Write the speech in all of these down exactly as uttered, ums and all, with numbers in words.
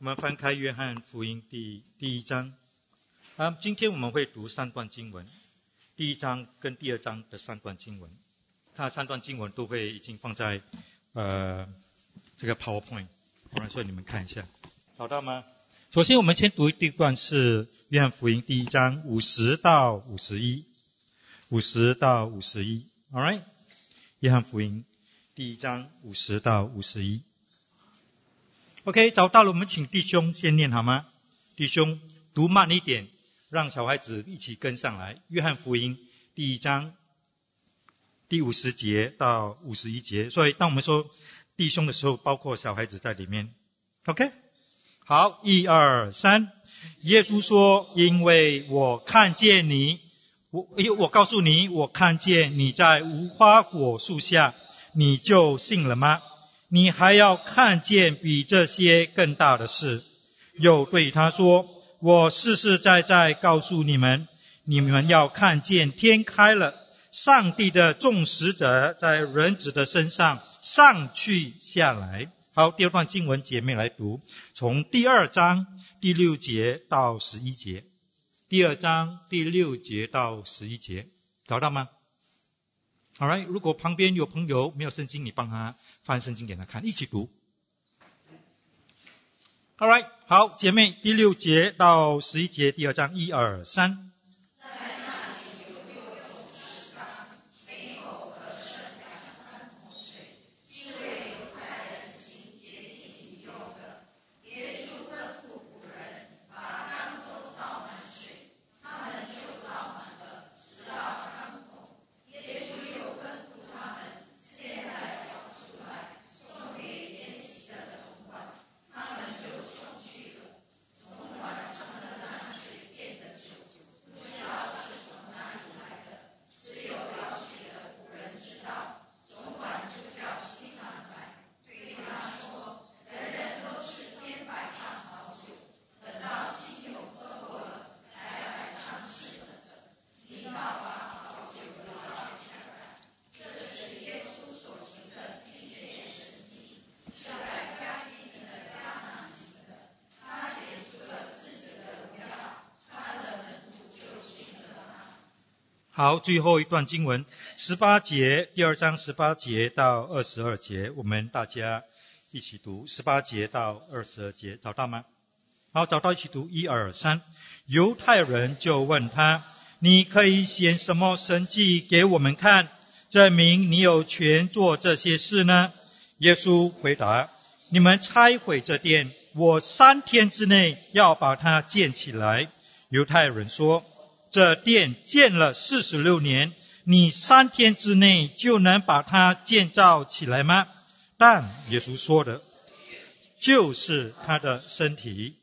我们翻开约翰福音第第一章啊，今天我们会读三段经文，第一章跟第二章的三段经文，它三段经文都会已经放在呃这个 PowerPoint， 所以你们看一下，找到吗？首先我们先读第一段是约翰福音第一章五十到五十一，五十到五十一 ，All right， 约翰福音第一章五十到五十一。OK， 找到了，我们请弟兄先念好吗？弟兄读慢一点，让小孩子一起跟上来。约翰福音第一章第五十节到五十一节，所以当我们说弟兄的时候，包括小孩子在里面。OK， 好，一二三。耶稣说：“因为我看见你，我我告诉你，我看见你在无花果树下，你就信了吗？你还要看见比这些更大的事。”又对他说：“我实实在在告诉你们，你们要看见天开了，上帝的众使者在人子的身上上去下来。”好，第二段经文姐妹来读，从第二章第六节到十一节。第二章第六节到十一节，找到吗？Alright， 如果旁边有朋友没有圣经，你帮他翻圣经给他看，一起读。Alright， 好，姐妹，第六节到十一节，第二章，一二三。 在那里有六种石缸，每口可盛两三桶水，是为犹太人行洁净用的。耶稣吩咐仆人把缸都倒满水，他们就倒满了，直到汤桶。耶稣又吩咐他们，现在舀出来，送给筵席的总管。他们就送去了。总管盛了那水变的酒，不知道是从哪里来的，只有要去的仆人知道。总管就叫新郎来，对他说：“人人都是先摆上好酒，等到亲友喝过了，才来尝试的。你倒把好酒留到下来。”这是耶稣所行的第一件神迹，是在加利利的迦拿行的。他显出了自己的荣耀，他的门徒就信了他。 好，最后一段经文，十八节，第二章十八节到二十二节，我们大家一起读。十八节到二十二节，找到吗？好，找到一起读，一二三。犹太人就问他：“你可以显什么神迹给我们看，证明你有权做这些事呢？”耶稣回答：“你们拆毁这殿，我三天之内要把它建起来。”犹太人说：“这殿建了四十六年，你三天之内就能把它建造起来吗？”但耶稣说的就是他的身体。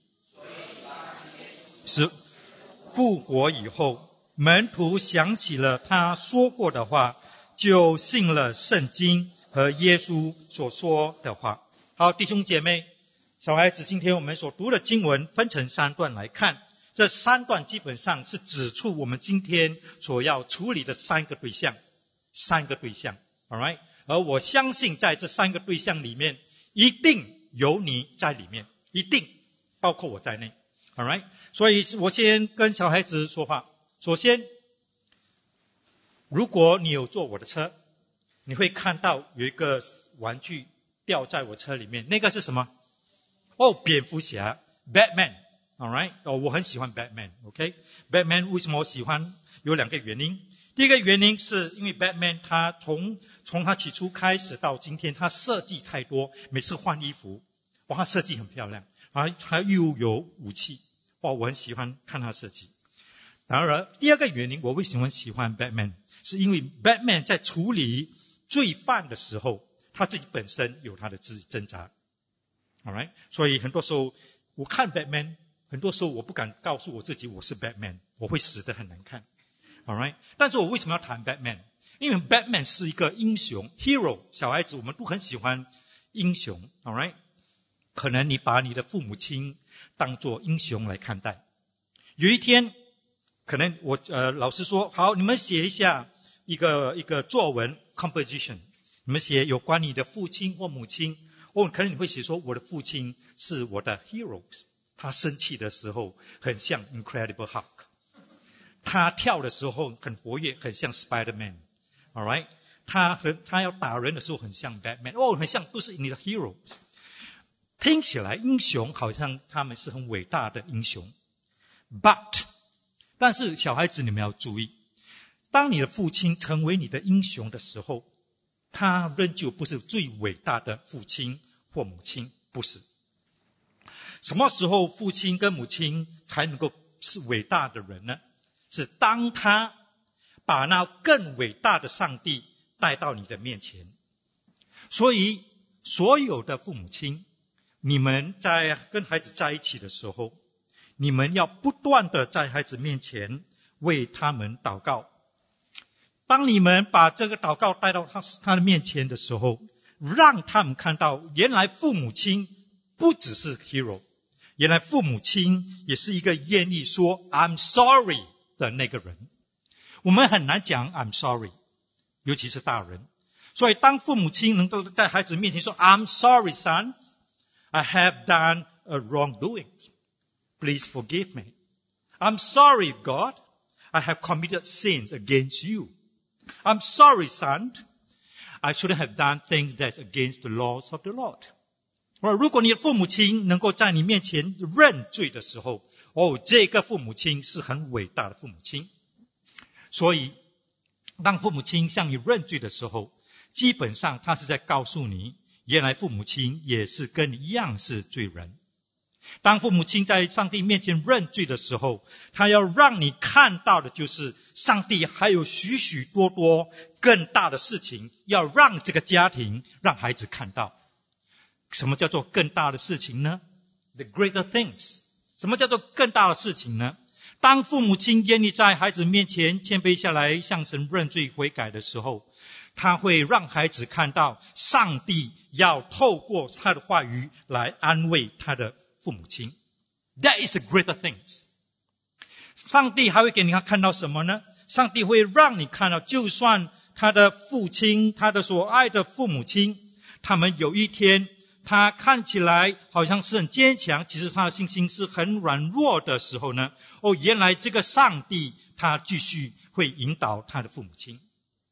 是复活以后，门徒想起了他说过的话，就信了圣经和耶稣所说的话。好，弟兄姐妹，小孩子，今天我们所读的经文分成三段来看，这三段基本上是指出我们今天所要处理的三个对象，三个对象 ，alright。而我相信在这三个对象里面，一定有你在里面，一定包括我在内 ，alright。所以我先跟小孩子说话。首先，如果你有坐我的车，你会看到有一个玩具掉在我车里面，那个是什么？哦，蝙蝠侠 ，Batman。Alright， 哦，我很喜欢 Batman，OK？Batman、okay? 为什么我喜欢？有两个原因。第一个原因是因为 Batman 他从从他起初开始到今天，他设计太多，每次换衣服，哇，他设计很漂亮，啊，他又有武器，哇，我很喜欢看他设计。当然，第二个原因，我为什么喜欢 Batman， 是因为 Batman 在处理罪犯的时候，他自己本身有他的自己挣扎。Alright， 所以很多时候我看 Batman。很多时候我不敢告诉我自己我是 Batman， 我会死得很难看 ，alright。但是我为什么要谈 Batman？ 因为 Batman 是一个英雄 hero， 小孩子我们都很喜欢英雄 ，alright。可能你把你的父母亲当作英雄来看待。有一天，可能我呃老师说好，你们写一下一个一个作文 composition， 你们写有关你的父亲或母亲， 哦，可能你会写说，我的父亲是我的 hero， 他生气的时候很像 Incredible Hulk， 他跳的时候很活跃，很像 Spider-Man，All right， 他很他要打人的时候很像 Batman， 哦，很像都是你的 hero。听起来英雄好像他们是很伟大的英雄 ，but 但是小孩子你们要注意，当你的父亲成为你的英雄的时候，他仍旧不是最伟大的父亲或母亲，不是。什么时候父亲跟母亲才能够是伟大的人呢？是当他把那更伟大的上帝带到你的面前。所以所有的父母亲，你们在跟孩子在一起的时候，你们要不断的在孩子面前为他们祷告。当你们把这个祷告带到 他, 他的面前的时候，让他们看到原来父母亲不只是 hero， 原来父母亲也是一个愿意说 I'm sorry 的那个人。我们很难讲 I'm sorry， 尤其是大人。所以当父母亲能够在孩子面前说 I'm sorry son， I have done a wrongdoing, please forgive me. I'm sorry God, I have committed sins against you.I'm sorry, son. I shouldn't have done things that's against the laws of the Lord. 如果你的父母亲能够在你面前认罪的时候，哦，这个父母亲是很伟大的父母亲。所以，当父母亲向你认罪的时候，基本上他是在告诉你，原来父母亲也是跟你一样是罪人。当父母亲在上帝面前认罪的时候，他要让你看到的就是上帝还有许许多多更大的事情要让这个家庭让孩子看到。什么叫做更大的事情呢？ The greater things。 什么叫做更大的事情呢？当父母亲愿意在孩子面前谦卑下来向神认罪悔改的时候，他会让孩子看到上帝要透过他的话语来安慰他的父母亲。 That is the greater things。 上帝还会给你看到什么呢？上帝会让你看到，就算他的父亲，他的所爱的父母亲，他们有一天他看起来好像是很坚强，其实他的信心是很软弱的时候呢，哦，原来这个上帝他继续会引导他的父母亲。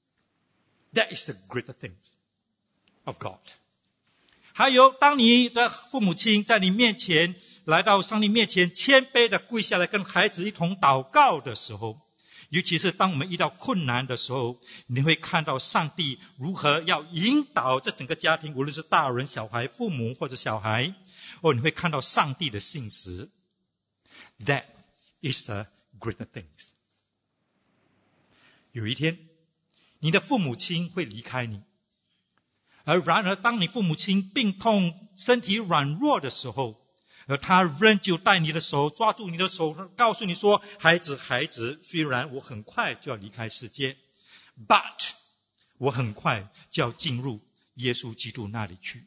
That is the greater things of God。还有，当你的父母亲在你面前来到上帝面前谦卑的跪下来跟孩子一同祷告的时候，尤其是当我们遇到困难的时候，你会看到上帝如何要引导这整个家庭，无论是大人小孩父母或者小孩，哦，你会看到上帝的信实。 That is the greater things。 有一天你的父母亲会离开你，而然而当你父母亲病痛身体软弱的时候，而他仍旧带你的手，抓住你的手，告诉你说，孩子孩子，虽然我很快就要离开世界， but 我很快就要进入耶稣基督那里去。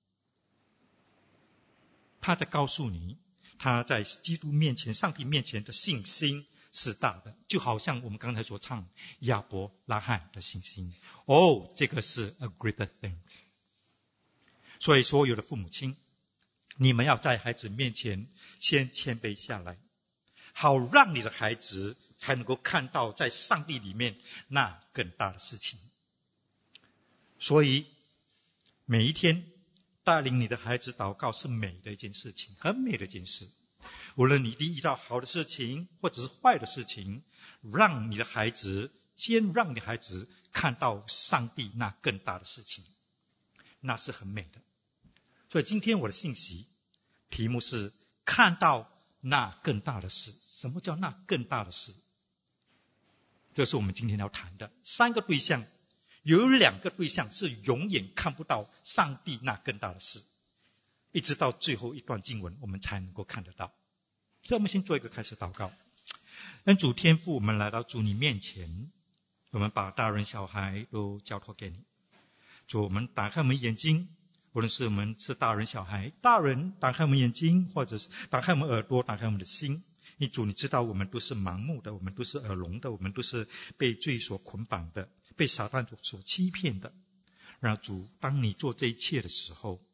他在告诉你他在基督面前上帝面前的信心是大的，就好像我们刚才所唱亚伯拉罕的信心。哦，这个是 a greater thing。 所以所有的父母亲，你们要在孩子面前先谦卑下来，好让你的孩子才能够看到在上帝里面那更大的事情。所以每一天带领你的孩子祷告是美的一件事情，很美的一件事。无论你遇到好的事情或者是坏的事情，让你的孩子先让你的孩子看到上帝那更大的事情，那是很美的。所以今天我的信息题目是看到那更大的事。什么叫那更大的事？这是我们今天要谈的三个对象，有两个对象是永远看不到上帝那更大的事，一直到最后一段经文我们才能够看得到。所以我们先做一个开始祷告。恩主天父，我们来到主你面前，我们把大人小孩都交托给你。主，我们打开我们眼睛，无论是我们是大人小孩，大人打开我们眼睛，或者是打开我们耳朵，打开我们的心。你主，你知道我们都是盲目的，我们都是耳聋的，我们都是被罪所捆绑的，被撒旦所欺骗的。然后主，当你做这一切的时候，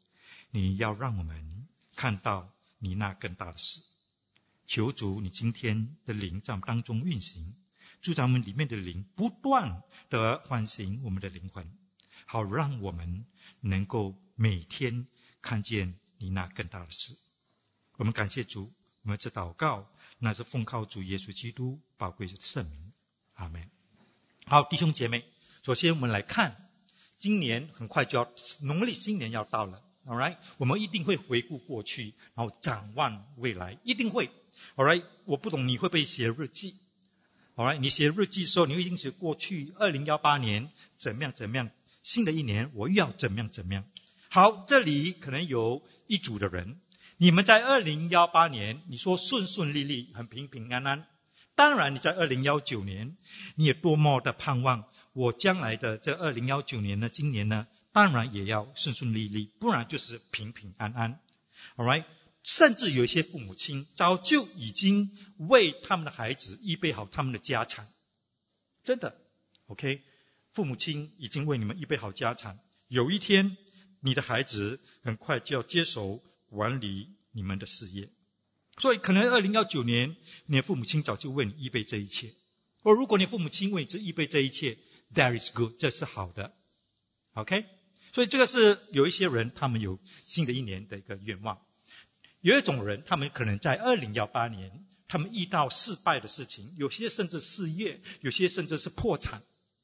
你要让我们看到你那更大的事。求主你今天的灵在我们当中运行，住在我们里面的灵不断的唤醒我们的灵魂，好让我们能够每天看见你那更大的事。我们感谢主，我们这祷告那是奉靠主耶稣基督宝贵的圣名，阿们。好，弟兄姐妹，首先我们来看，今年很快就要农历新年要到了， alright， 我们一定会回顾过去，然后展望未来，一定会。 alright， 我不懂你会不会写日记， alright， 你写日记的时候你会一定写过去二零一八年怎么样怎么样，新的一年我又要怎么样怎么样。好，这里可能有一组的人，你们在二零一八年你说顺顺利利很平平安安，当然你在二零一九年你也多么的盼望我将来的这二零一九年呢，今年呢当然也要顺顺利利，不然就是平平安安。 alright， 甚至有一些父母亲早就已经为他们的孩子预备好他们的家产，真的 OK， 父母亲已经为你们预备好家产，有一天你的孩子很快就要接手管理你们的事业，所以可能二零一九年你的父母亲早就为你预备这一切，或如果你父母亲为你预备这一切， that is good， 这是好的 OK。 所以这个是有一些人他们有新的一年的一个愿望，有一种人他们可能在二零一八年他们遇到失败的事情，有些甚至失业，有些甚至是破产，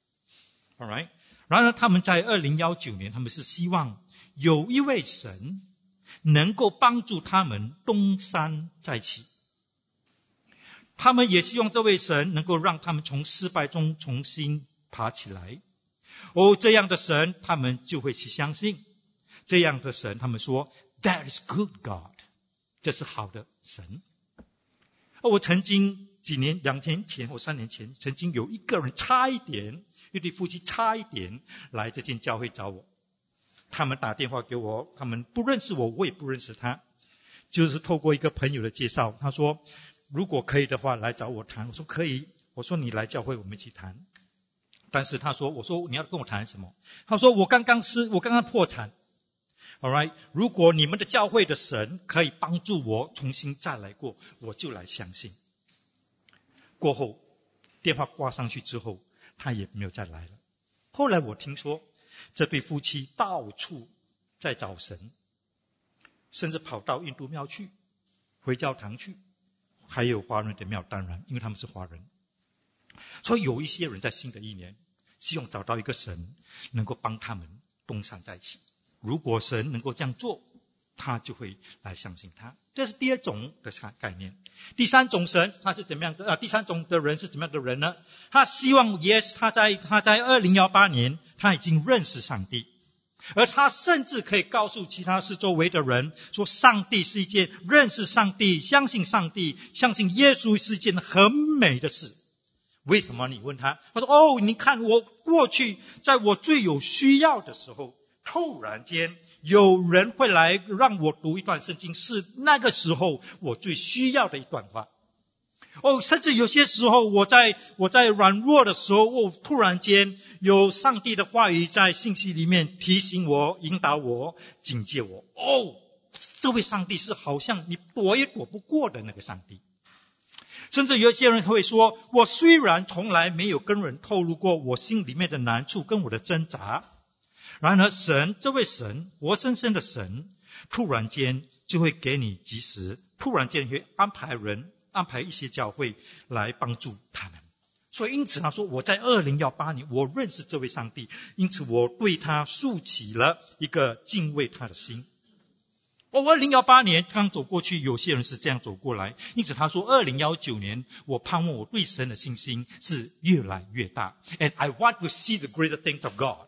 alright， 然而他们在二零一九年他们是希望有一位神能够帮助他们东山再起，他们也希望这位神能够让他们从失败中重新爬起来。哦，这样的神他们就会去相信，这样的神他们说 That is good God， 这是好的神。我曾经几年两年前或三年前曾经有一个人差一点，一对夫妻差一点来这间教会找我，他们打电话给我，他们不认识我，我也不认识他，就是透过一个朋友的介绍，他说如果可以的话来找我谈，我说可以，我说你来教会我们一起谈。但是他说，我说你要跟我谈什么？他说我刚刚是我刚刚破产 alright， 如果你们的教会的神可以帮助我重新再来过，我就来相信。过后电话挂上去之后他也没有再来了。后来我听说这对夫妻到处在找神，甚至跑到印度庙去，回教堂去，还有华人的庙，当然因为他们是华人。所以有一些人在新的一年希望找到一个神能够帮他们东山再起，如果神能够这样做，他就会来相信他。这是第二种的概念。第三种神他是怎么样的、啊、第三种的人是怎么样的人呢？他希望 yes 他在他在二零一八年他已经认识上帝，而他甚至可以告诉其他四周围的人说，上帝是一件认识上帝，相信上帝，相信耶稣是一件很美的事。为什么？你问他，他说哦，你看我过去在我最有需要的时候，突然间有人会来让我读一段圣经，是那个时候我最需要的一段话。哦，甚至有些时候我在我在软弱的时候，哦，突然间有上帝的话语在信息里面提醒我，引导我，警戒我。哦，这位上帝是好像你躲也躲不过的那个上帝。甚至有些人会说，我虽然从来没有跟人透露过我心里面的难处跟我的挣扎，然而神，这位神，活生生的神，突然间就会给你及时，突然间会安排人，安排一些教会来帮助他们。所以因此他说，我在二零一八年我认识这位上帝，因此我对他竖起了一个敬畏他的心。我二零一八年刚走过去，有些人是这样走过来，因此他说二零一九年我盼望我对神的信心是越来越大。 And I want to see the greater things of God，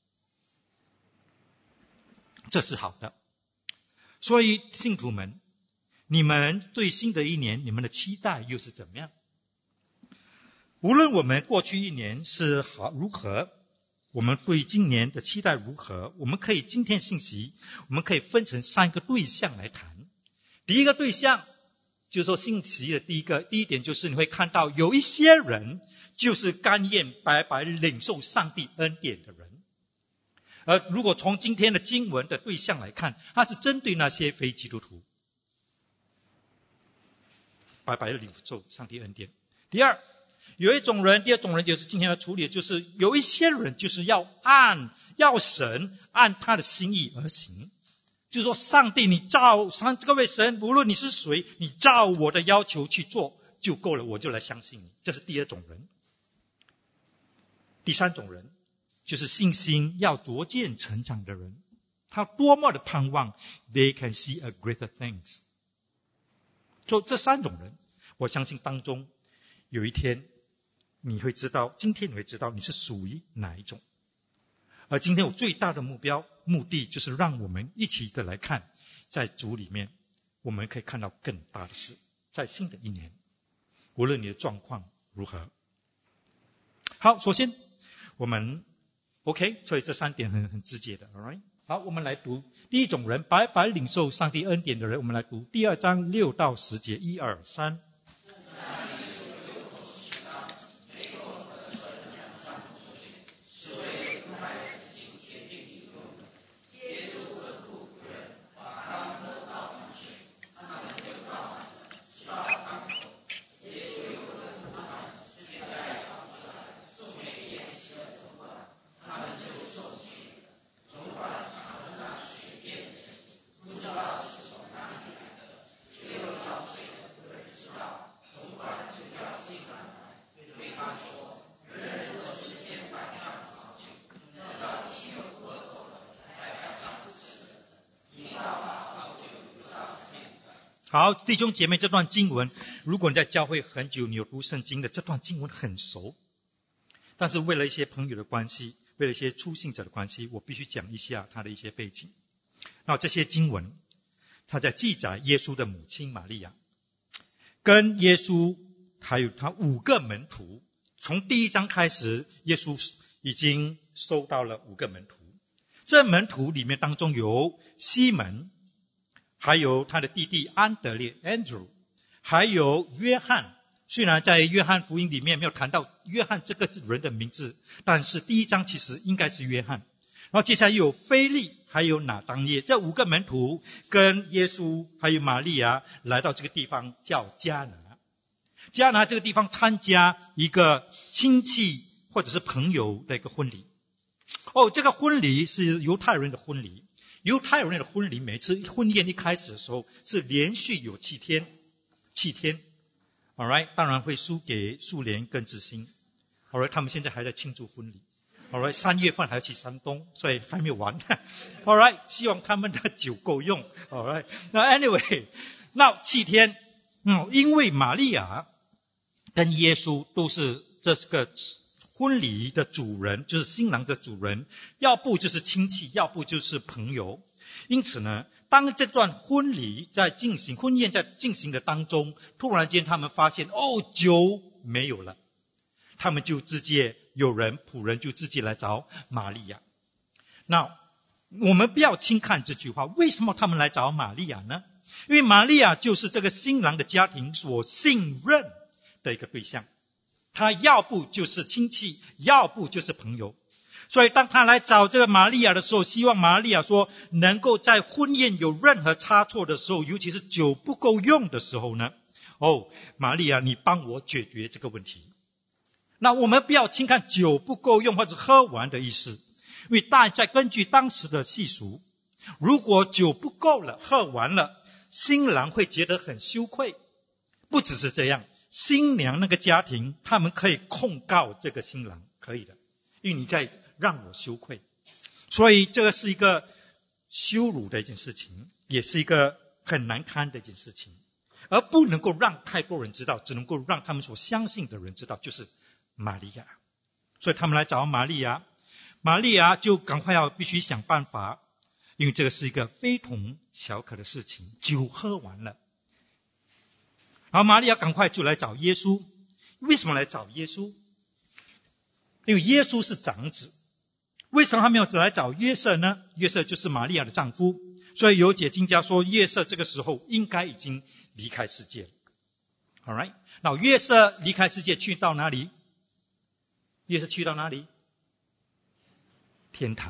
这是好的。所以信徒们，你们对新的一年你们的期待又是怎么样？无论我们过去一年是好如何，我们对今年的期待如何，我们可以今天信息我们可以分成三个对象来谈。第一个对象就是说信息的第一个第一点，就是你会看到有一些人就是甘愿白白领受上帝恩典的人， 而如果从今天的经文的对象来看，它是针对那些非基督徒，白白的领受上帝恩典。第二，有一种人，第二种人就是今天的处理，就是有一些人就是要按要神按他的心意而行，就是说上帝你照上各位神，无论你是谁，你照我的要求去做就够了，我就来相信你。这是第二种人。第三种人就是信心要逐渐成长的人，他多么的盼望 they can see a greater things。 就这三种人，我相信当中有一天你会知道，今天你会知道你是属于哪一种。而今天我最大的目标目的就是让我们一起的来看，在主里面我们可以看到更大的事。在新的一年，无论你的状况如何。好，首先我们 OK， 所以这三点很很直接的 alright。 好，我们来读第一种人，白白领受上帝恩典的人，我们来读第二章六到十节，一二三。好，弟兄姐妹，这段经文如果你在教会很久，你有读圣经的，这段经文很熟。但是为了一些朋友的关系，为了一些初信者的关系，我必须讲一下他的一些背景。那这些经文他在记载耶稣的母亲玛利亚跟耶稣还有他五个门徒，从第一章开始，耶稣已经收到了五个门徒。这门徒里面当中有西门，还有他的弟弟安德烈 Andrew， 还有约翰。虽然在约翰福音里面没有谈到约翰这个人的名字，但是第一章其实应该是约翰。然后接下来又有腓利，还有拿当业，这五个门徒跟耶稣还有玛利亚来到这个地方叫迦拿。迦拿这个地方参加一个亲戚或者是朋友的一个婚礼。哦，这个婚礼是犹太人的婚礼。犹太人的婚礼，每次婚宴一开始的时候是连续有七天，七天 ，alright， 当然会输给苏联跟志兴 ，alright， 他们现在还在庆祝婚礼 ，alright， 三月份还要去山东，所以还没有完 ，alright， 希望他们的酒够用 ，alright， 那 anyway， 那七天，嗯，因为玛利亚跟耶稣都是这个婚礼的主人，就是新郎的主人，要不就是亲戚，要不就是朋友。因此呢，当这段婚礼在进行，婚宴在进行的当中，突然间他们发现，哦，酒没有了，他们就直接有人仆人就直接来找玛利亚。那我们不要轻看这句话，为什么他们来找玛利亚呢？因为玛利亚就是这个新郎的家庭所信任的一个对象。他要不就是亲戚，要不就是朋友。所以当他来找这个玛利亚的时候，希望玛利亚说能够在婚宴有任何差错的时候，尤其是酒不够用的时候呢，哦，玛利亚你帮我解决这个问题。那我们不要轻看酒不够用或者喝完的意思，因为大家根据当时的习俗，如果酒不够了，喝完了，新郎会觉得很羞愧。不只是这样，新娘那个家庭他们可以控告这个新郎，可以的，因为你在让我羞愧。所以这个是一个羞辱的一件事情，也是一个很难堪的一件事情，而不能够让太多人知道，只能够让他们所相信的人知道，就是玛利亚。所以他们来找玛利亚，玛利亚就赶快要必须想办法，因为这个是一个非同小可的事情，酒喝完了。然后玛利亚赶快就来找耶稣。为什么来找耶稣？因为耶稣是长子。为什么他没有来找约瑟呢？约瑟就是玛利亚的丈夫，所以有解经家说约瑟这个时候应该已经离开世界了。 Alright， 那约瑟离开世界去到哪里？约瑟去到哪里？天堂。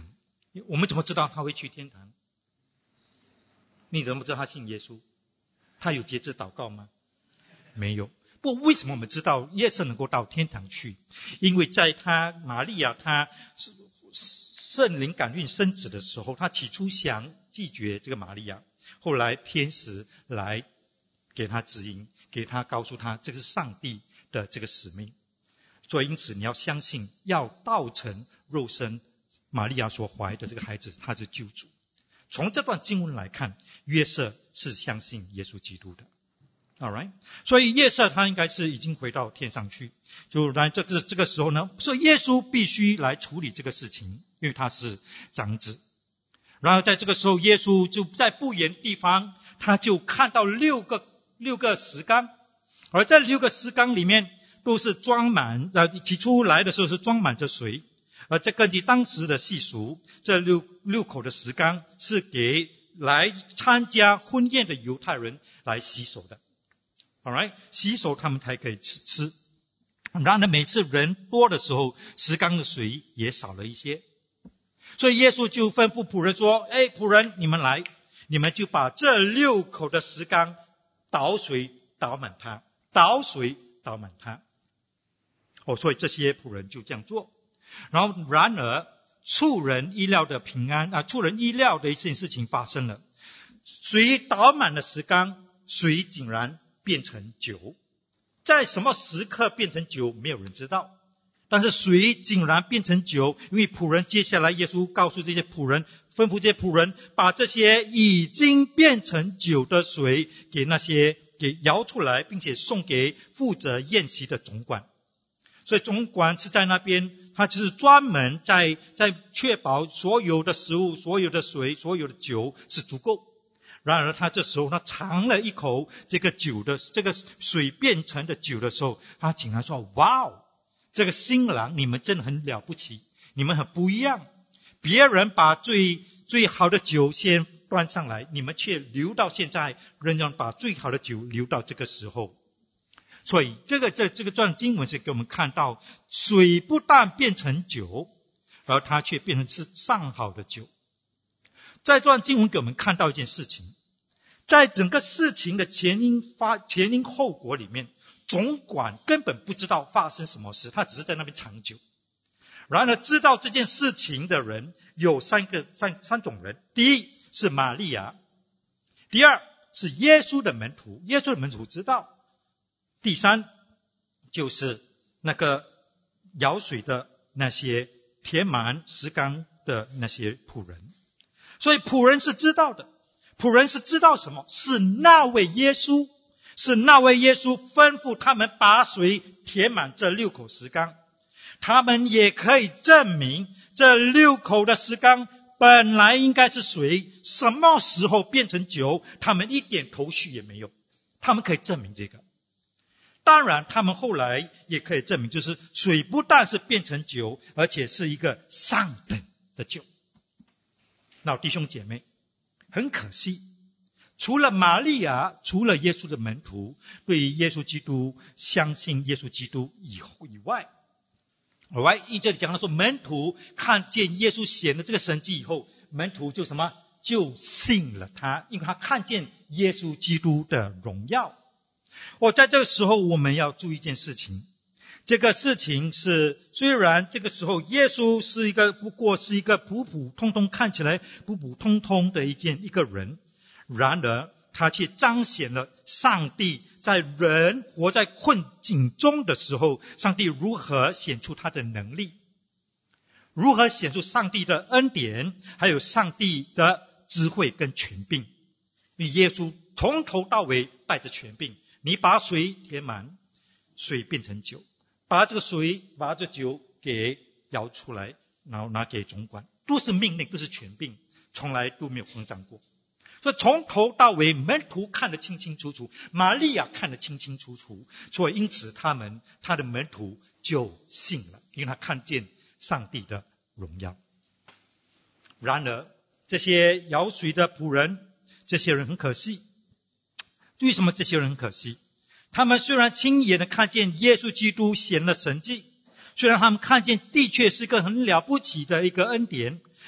我们怎么知道他会去天堂？你怎么知道他信耶稣？他有节制祷告吗？没有。不过为什么我们知道耶稣能够到天堂去？因为在他玛利亚他圣灵感孕生子的时候，他起初想拒绝这个玛利亚，后来天使来给他指引，给他告诉他这个是上帝的这个使命。所以因此你要相信，要道成肉身，玛利亚所怀的这个孩子他是救主。从这段经文来看，约瑟是相信耶稣基督的。Alright， 所以约瑟他应该是已经回到天上去。就来这个这个时候呢，所以耶稣必须来处理这个事情，因为他是长子。然后在这个时候，耶稣就在不远地方，他就看到六个六个石缸，而这六个石缸里面都是装满，呃，起初来的时候是装满着水。而这根据当时的习俗，这六六口的石缸是给来参加婚宴的犹太人来洗手的。Alright， 洗手他们才可以吃吃。然而每次人多的时候，石缸的水也少了一些。所以耶稣就吩咐仆人说，哎，仆人你们来，你们就把这六口的石缸倒水倒满它，倒水倒满它。哦，所以这些仆人就这样做。然后然而出人意料的平安啊，出人意料的一件事情发生了。水倒满了石缸，水竟然变成酒。在什么时刻变成酒没有人知道，但是水竟然变成酒，因为仆人接下来耶稣告诉这些仆人，吩咐这些仆人把这些已经变成酒的水给那些给舀出来，并且送给负责宴席的总管。所以总管是在那边，他就是专门在在确保所有的食物、所有的水、所有的酒是足够。然而他这时候他尝了一口这个酒的这个水变成的酒的时候，他竟然说，哇哦，这个新郎你们真的很了不起，你们很不一样。别人把最最好的酒先端上来，你们却留到现在，仍然把最好的酒留到这个时候。所以这个这这个段经文是给我们看到，水不但变成酒，而它却变成是上好的酒。在这段经文给我们看到一件事情，在整个事情的前因发前因后果里面，总管根本不知道发生什么事，他只是在那边尝酒。然而知道这件事情的人有三个三三种人。第一是玛利亚，第二是耶稣的门徒，耶稣的门徒知道，第三就是那个舀水的那些填满石缸的那些仆人。所以仆人是知道的，仆人是知道什么？是那位耶稣，是那位耶稣吩咐他们把水填满这六口石缸。他们也可以证明这六口的石缸本来应该是水，什么时候变成酒，他们一点头绪也没有。他们可以证明这个。当然他们后来也可以证明，就是水不但是变成酒，而且是一个上等的酒。那弟兄姐妹，很可惜，除了玛利亚，除了耶稣的门徒对于耶稣基督相信耶稣基督以后以外，而外因这里讲到说，门徒看见耶稣显的这个神迹以后，门徒就什么就信了他，因为他看见耶稣基督的荣耀。我在这个时候我们要注意一件事情，这个事情是虽然这个时候耶稣是一个不过是一个普普通通看起来普普通通的一件一个人，然而他却彰显了上帝在人活在困境中的时候，上帝如何显出他的能力，如何显出上帝的恩典，还有上帝的智慧跟权柄。因为耶稣从头到尾带着权柄，你把水填满，水变成酒，把这个水把这酒给舀出来，然后拿给总管，都是命令，都是权柄，从来都没有慌张过。所以从头到尾门徒看得清清楚楚，玛利亚看得清清楚楚，所以因此他们他的门徒就信了，因为他看见上帝的荣耀。然而这些舀水的仆人，这些人很可惜。为什么这些人很可惜？他们虽然亲眼的看见耶稣基督显了神迹，虽然他们看见的确是个很了不起的一个恩典，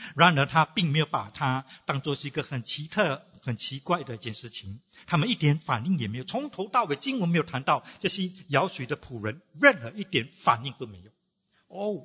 然而他并没有把它当作是一个很奇特很奇怪的一件事情，他们一点反应也没有，从头到尾经文没有谈到这些舀水的仆人任何一点反应都没有。哦，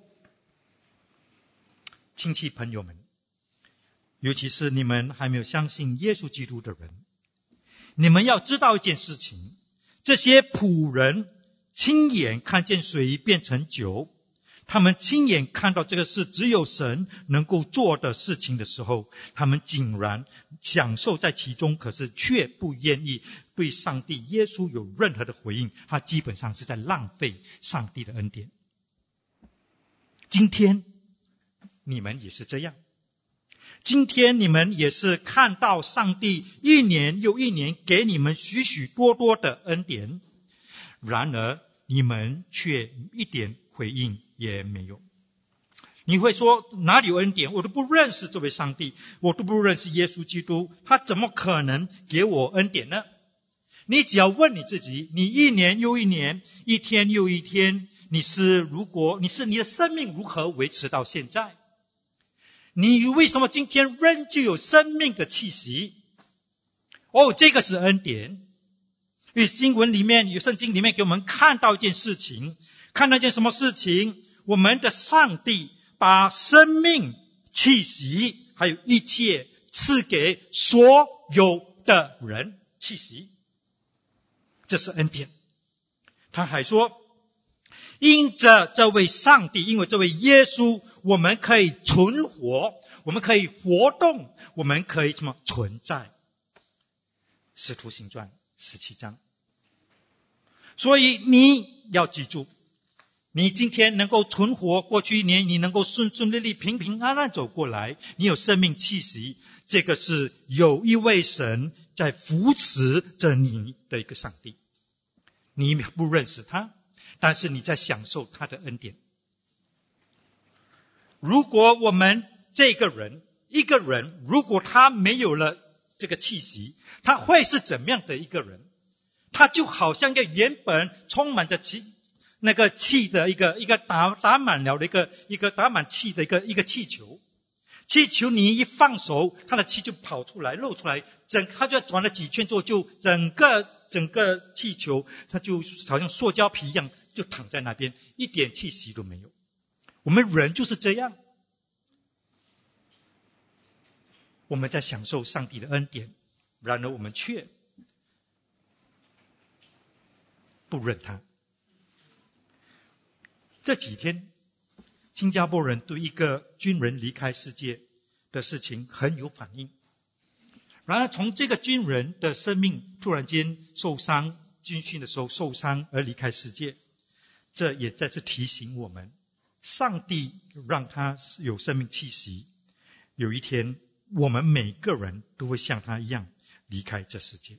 亲戚朋友们，尤其是你们还没有相信耶稣基督的人，你们要知道一件事情，这些仆人亲眼看见水变成酒，他们亲眼看到这个是只有神能够做的事情的时候，他们竟然享受在其中，可是却不愿意对上帝耶稣有任何的回应，他基本上是在浪费上帝的恩典。今天你们也是这样，今天你们也是看到上帝一年又一年给你们许许多多的恩典，然而你们却一点回应也没有。你会说，哪里有恩典？我都不认识这位上帝，我都不认识耶稣基督，他怎么可能给我恩典呢？你只要问你自己，你一年又一年，一天又一天，你是如果你是你的生命如何维持到现在？你为什么今天仍旧有生命的气息？哦，这个是恩典。因为经文里面有圣经里面给我们看到一件事情，看到一件什么事情？我们的上帝把生命、气息还有一切赐给所有的人，气息，这是恩典。他还说，因着这位上帝，因为这位耶稣，我们可以存活，我们可以活动，我们可以什么存在。使徒行传十七章。所以你要记住，你今天能够存活，过去一年你能够顺顺利利平平安安走过来，你有生命气息，这个是有一位神在扶持着你的一个上帝。你不认识他，但是你在享受他的恩典。如果我们这个人一个人如果他没有了这个气息，他会是怎么样的一个人？他就好像一个原本充满着气那个气的一个一个打打满了的一个一个打满气的一个一个气球。气球你一放手，它的气就跑出来露出来，整它就转了几圈之后，就整个整个气球它就好像塑胶皮一样就躺在那边，一点气息都没有。我们人就是这样，我们在享受上帝的恩典，然而我们却不认他。这几天新加坡人对一个军人离开世界的事情很有反应，然而从这个军人的生命突然间受伤，军训的时候受伤而离开世界，这也再次提醒我们，上帝让他有生命气息，有一天我们每个人都会像他一样离开这世界。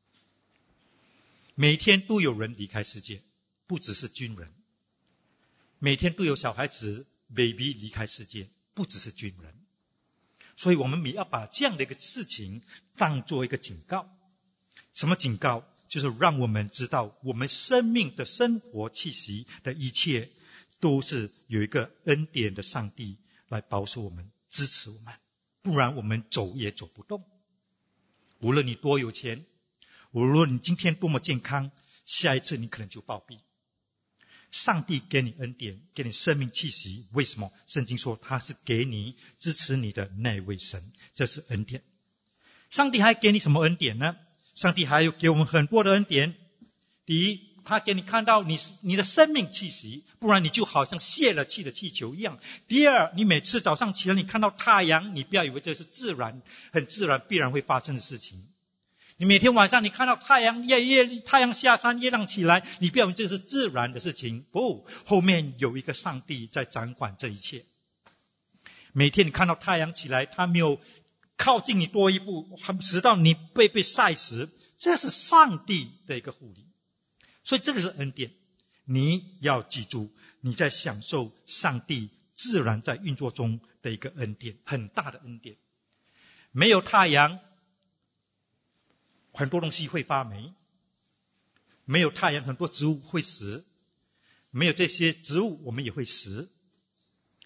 每天都有人离开世界，不只是军人，每天都有小孩子 baby 离开世界，不只是军人。所以我们要把这样的一个事情当作一个警告。什么警告？就是让我们知道我们生命的生活气息的一切都是有一个恩典的上帝来保守我们，支持我们，不然我们走也走不动。无论你多有钱，无论你今天多么健康，下一次你可能就暴毙。上帝给你恩典，给你生命气息，为什么？圣经说他是给你支持你的那位神，这是恩典。上帝还给你什么恩典呢？上帝还有给我们很多的恩典。第一，他给你看到你你的生命气息，不然你就好像泄了气的气球一样。第二，你每次早上起来你看到太阳，你不要以为这是自然很自然必然会发生的事情。你每天晚上你看到太阳夜夜太阳下山，月亮起来，你不要以为这是自然的事情，不，后面有一个上帝在掌管这一切。每天你看到太阳起来，他没有靠近你多一步，直到你被被晒死，这是上帝的一个护理。所以这个是恩典，你要记住，你在享受上帝自然在运作中的一个恩典，很大的恩典。没有太阳，很多东西会发霉，没有太阳很多植物会死，没有这些植物我们也会死。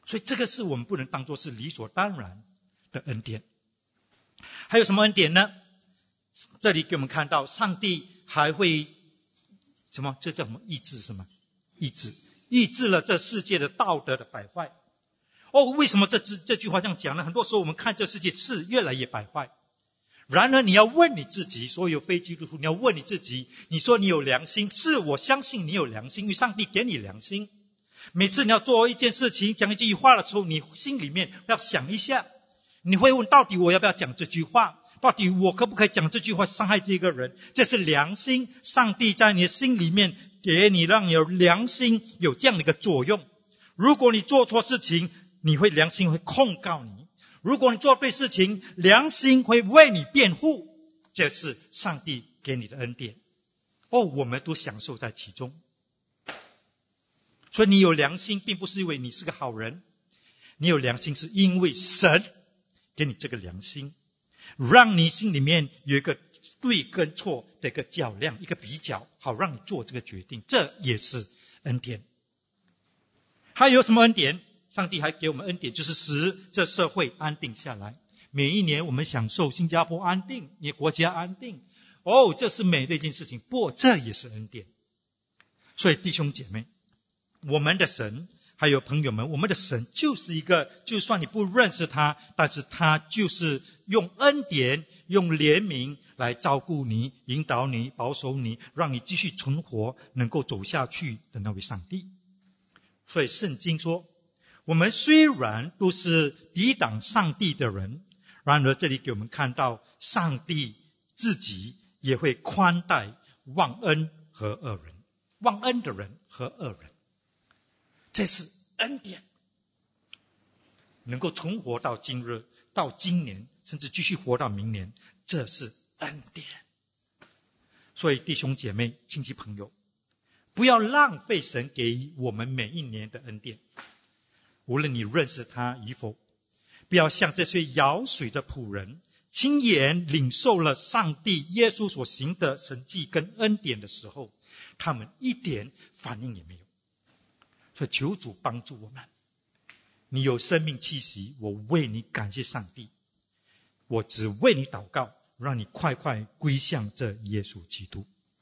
所以这个是我们不能当作是理所当然的恩典。还有什么恩典呢？这里给我们看到上帝还会什么？这叫什么？抑制什么？抑制抑制了这世界的道德的败坏。哦，为什么这这句话这样讲呢？很多时候我们看这世界是越来越败坏，然而你要问你自己，所有非基督徒，你要问你自己，你说你有良心，是我相信你有良心，因为上帝给你良心。每次你要做一件事情，讲一句话的时候，你心里面要想一下，你会问到底我要不要讲这句话，到底我可不可以讲这句话伤害这个人，这是良心。上帝在你的心里面给你，让你有良心有这样的一个作用。如果你做错事情，你会良心会控告你，如果你做对事情，良心会为你辩护，这是上帝给你的恩典。哦，我们都享受在其中。所以你有良心并不是因为你是个好人，你有良心是因为神给你这个良心，让你心里面有一个对跟错的一个较量，一个比较，好让你做这个决定，这也是恩典。还有什么恩典？上帝还给我们恩典，就是使这社会安定下来。每一年我们享受新加坡安定，你国家安定，哦，这是美的一件事情，不，这也是恩典。所以弟兄姐妹，我们的神还有朋友们，我们的神就是一个，就算你不认识他，但是他就是用恩典用怜悯来照顾你，引导你，保守你，让你继续存活，能够走下去的那位上帝。所以圣经说，我们虽然都是抵挡上帝的人，然而这里给我们看到上帝自己也会宽待忘恩和恶人，忘恩的人和恶人，这是恩典。能够存活到今日，到今年，甚至继续活到明年，这是恩典。所以弟兄姐妹亲戚朋友，不要浪费神给我们每一年的恩典，无论你认识他与否，不要像这些舀水的仆人，亲眼领受了上帝耶稣所行的神迹跟恩典的时候，他们一点反应也没有。所以求主帮助我们，你有生命气息，我为你感谢上帝，我只为你祷告，让你快快归向这耶稣基督。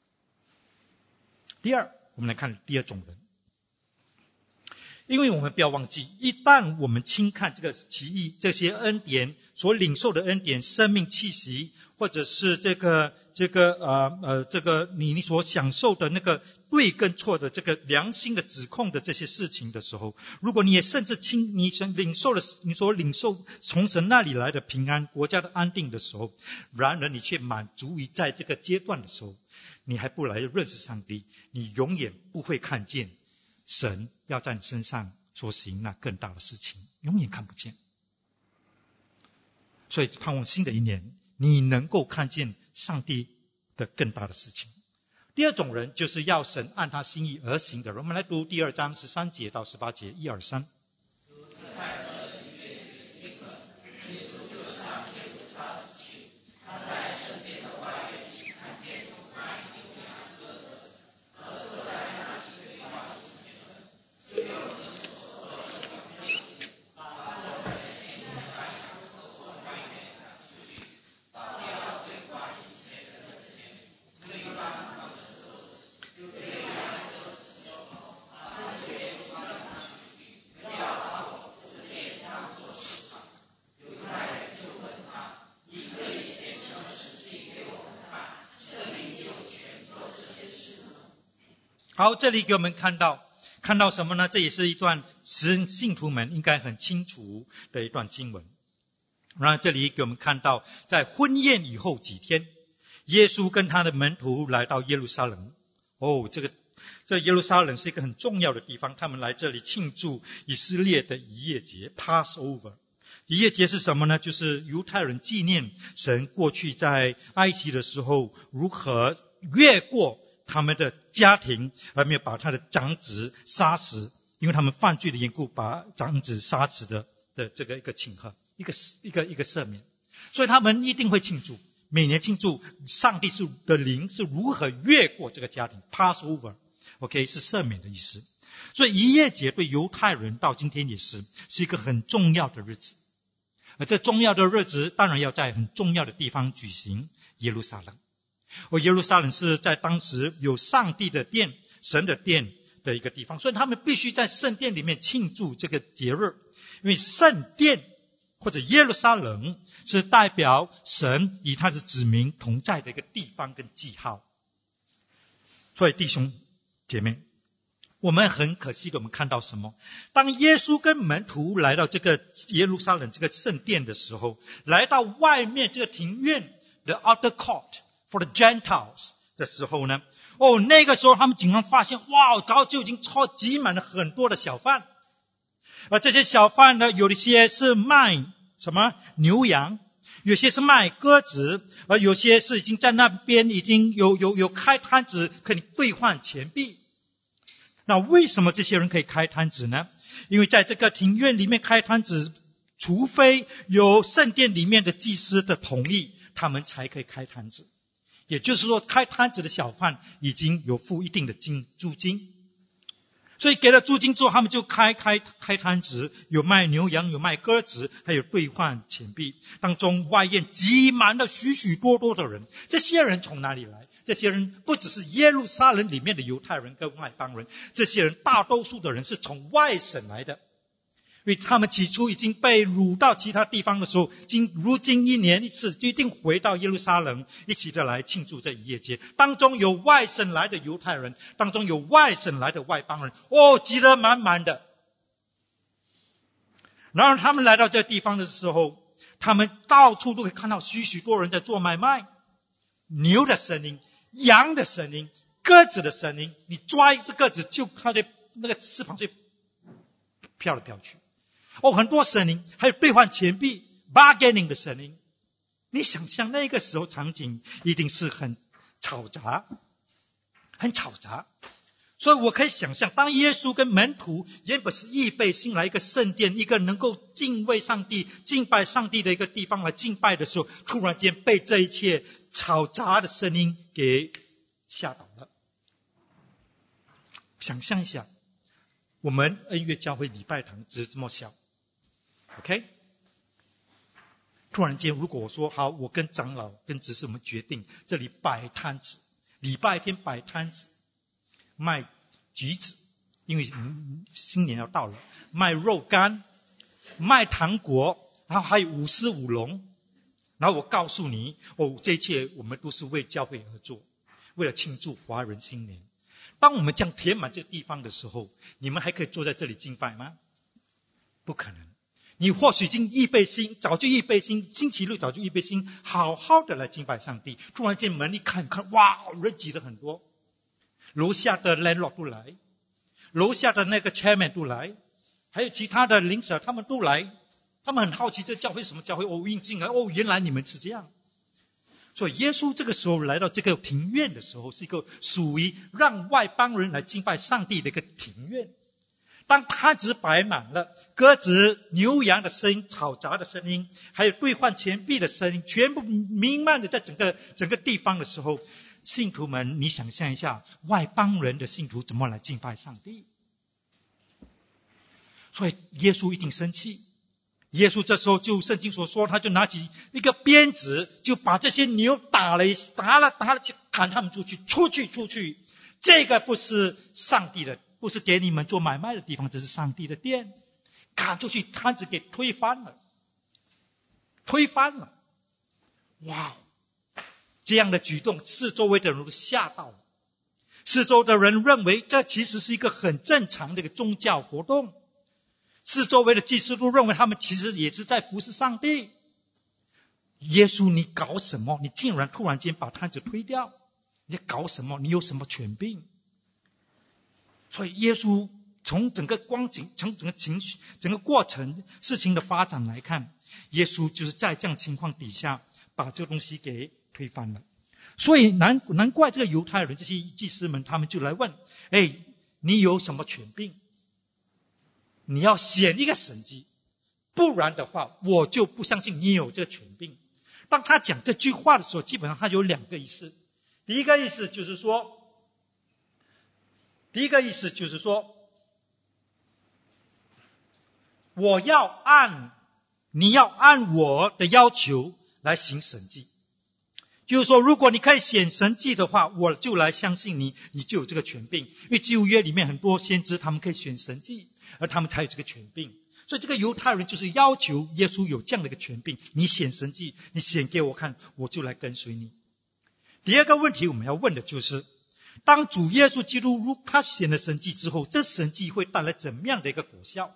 第二，我们来看第二种人。因为我们不要忘记，一旦我们轻看这个奇异，这些恩典所领受的恩典，生命气息，或者是这个这个呃呃这个你你所享受的那个对跟错的这个良心的指控的这些事情的时候，如果你也甚至轻你领受了你所领受从神那里来的平安，国家的安定的时候，然而你却满足于在这个阶段的时候，你还不来认识上帝，你永远不会看见神要在你身上所行那更大的事情，永远看不见。所以盼望新的一年你能够看见上帝的更大的事情。第二种人就是要神按他心意而行的人。我们来读第二章十三节到十八节，一二三。好，这里给我们看到看到什么呢？这也是一段使信徒们应该很清楚的一段经文。然后这里给我们看到，在婚宴以后几天，耶稣跟他的门徒来到耶路撒冷。哦，这个这耶路撒冷是一个很重要的地方，他们来这里庆祝以色列的逾越节 Passover。逾越节是什么呢？就是犹太人纪念神过去在埃及的时候如何越过他们的家庭，而没有把他的长子杀死，因为他们犯罪的缘故把长子杀死的的这个一个庆贺，一个一个一个赦免。所以他们一定会庆祝，每年庆祝上帝是的灵是如何越过这个家庭 Passover， OK 是赦免的意思。 所以逾越节对犹太人到今天也是是一个很重要的日子。而这重要的日子当然要在很重要的地方举行，耶路撒冷。而耶路撒冷是在当时有上帝的殿，神的殿的一个地方，所以他们必须在圣殿里面庆祝这个节日。因为圣殿或者耶路撒冷是代表神与他的子民同在的一个地方跟记号。所以弟兄姐妹，我们很可惜的，我们看到什么？当耶稣跟门徒来到这个耶路撒冷这个圣殿的时候，来到外面这个庭院的 outer court for the Gentiles 的时候呢，哦，那个时候他们竟然发现，哇，早就已经超挤满了很多的小贩。而这些小贩呢，有一些是卖什么牛羊，有些是卖鸽子，而有些是已经在那边已经有有有开摊子可以兑换钱币。那为什么这些人可以开摊子呢？因为在这个庭院里面开摊子，除非有圣殿里面的祭司的同意，他们才可以开摊子。也就是说，开摊子的小贩已经有付一定的金租金，所以给了租金之后，他们就开开开摊子，有卖牛羊，有卖鸽子，还有兑换钱币。当中外院挤满了许许多多的人。这些人从哪里来？这些人不只是耶路撒冷里面的犹太人跟外邦人，这些人大多数的人是从外省来的，因为他们起初已经被掳到其他地方的时候，经如今一年一次就一定回到耶路撒冷，一起的来庆祝这逾越节。当中有外省来的犹太人，当中有外省来的外邦人，哦，挤得满满的。然而他们来到这个地方的时候，他们到处都可以看到许许多人在做买卖，牛的声音，羊的声音，鸽子的声音，你抓一只鸽子，就它的那个翅膀就飘来飘去。哦，很多声音，还有兑换钱币 bargaining 的声音。你想象那个时候场景一定是很嘈杂，很嘈杂。所以我可以想象，当耶稣跟门徒原本是预备新来一个圣殿，一个能够敬畏上帝、敬拜上帝的一个地方来敬拜的时候，突然间被这一切嘈杂的声音给吓倒了。想象一下，我们恩约教会礼拜堂只这么小 OK， 突然间如果我说好，我跟长老跟执事我们决定这里摆摊子，礼拜天摆摊子卖橘子，因为新年要到了，卖肉干，卖糖果，然后还有舞狮舞龙。然后我告诉你，哦，这一切我们都是为教会而做，为了庆祝华人新年。当我们这样填满这个地方的时候，你们还可以坐在这里敬拜吗？不可能。你或许已经预备心，早就预备心，星期六早就预备心，好好的来敬拜上帝。突然间门一看，看哇，人挤了很多，楼下的 landlord 都来，楼下的那个 chairman 都来，还有其他的邻舍他们都来，他们很好奇这教会什么教会，哦，一进来，哦，原来你们是这样。所以耶稣这个时候来到这个庭院的时候，是一个属于让外邦人来敬拜上帝的一个庭院。当摊子摆满了，鸽子、牛羊的声音、嘈杂的声音，还有兑换钱币的声音，全部弥漫的在整个整个地方的时候，信徒们，你想象一下，外邦人的信徒怎么来敬拜上帝？所以耶稣一定生气。耶稣这时候就圣经所说，他就拿起一个鞭子，就把这些牛打了打了打了，就赶他们出去，出去出去。这个不是上帝的，不是给你们做买卖的地方，这是上帝的殿。赶出去，摊子给推翻了，推翻了。哇！这样的举动，四周围的人都吓到了。四周的人认为这其实是一个很正常的一个宗教活动。四周围的祭司都认为他们其实也是在服侍上帝。耶稣，你搞什么？你竟然突然间把摊子推掉，你搞什么？你有什么权柄？所以耶稣从整个光景，从整个情绪、整个过程、事情的发展来看，耶稣就是在这样情况底下把这个东西给推翻了。所以难难怪这个犹太人这些祭司们，他们就来问：哎，你有什么权柄？你要显一个神迹，不然的话我就不相信你有这个权柄。当他讲这句话的时候，基本上他有两个意思。第一个意思就是说，第一个意思就是说， 我要按，你要按我的要求来行神迹。就是说，如果你可以显神迹的话，我就来相信你，你就有这个权柄。因为旧约里面很多先知他们可以显神迹，而他们才有这个权柄。所以这个犹太人就是要求耶稣有这样的一个权柄，你显神迹，你显给我看，我就来跟随你。第二个问题我们要问的就是，当主耶稣基督如他显了神迹之后，这神迹会带来怎么样的一个果效？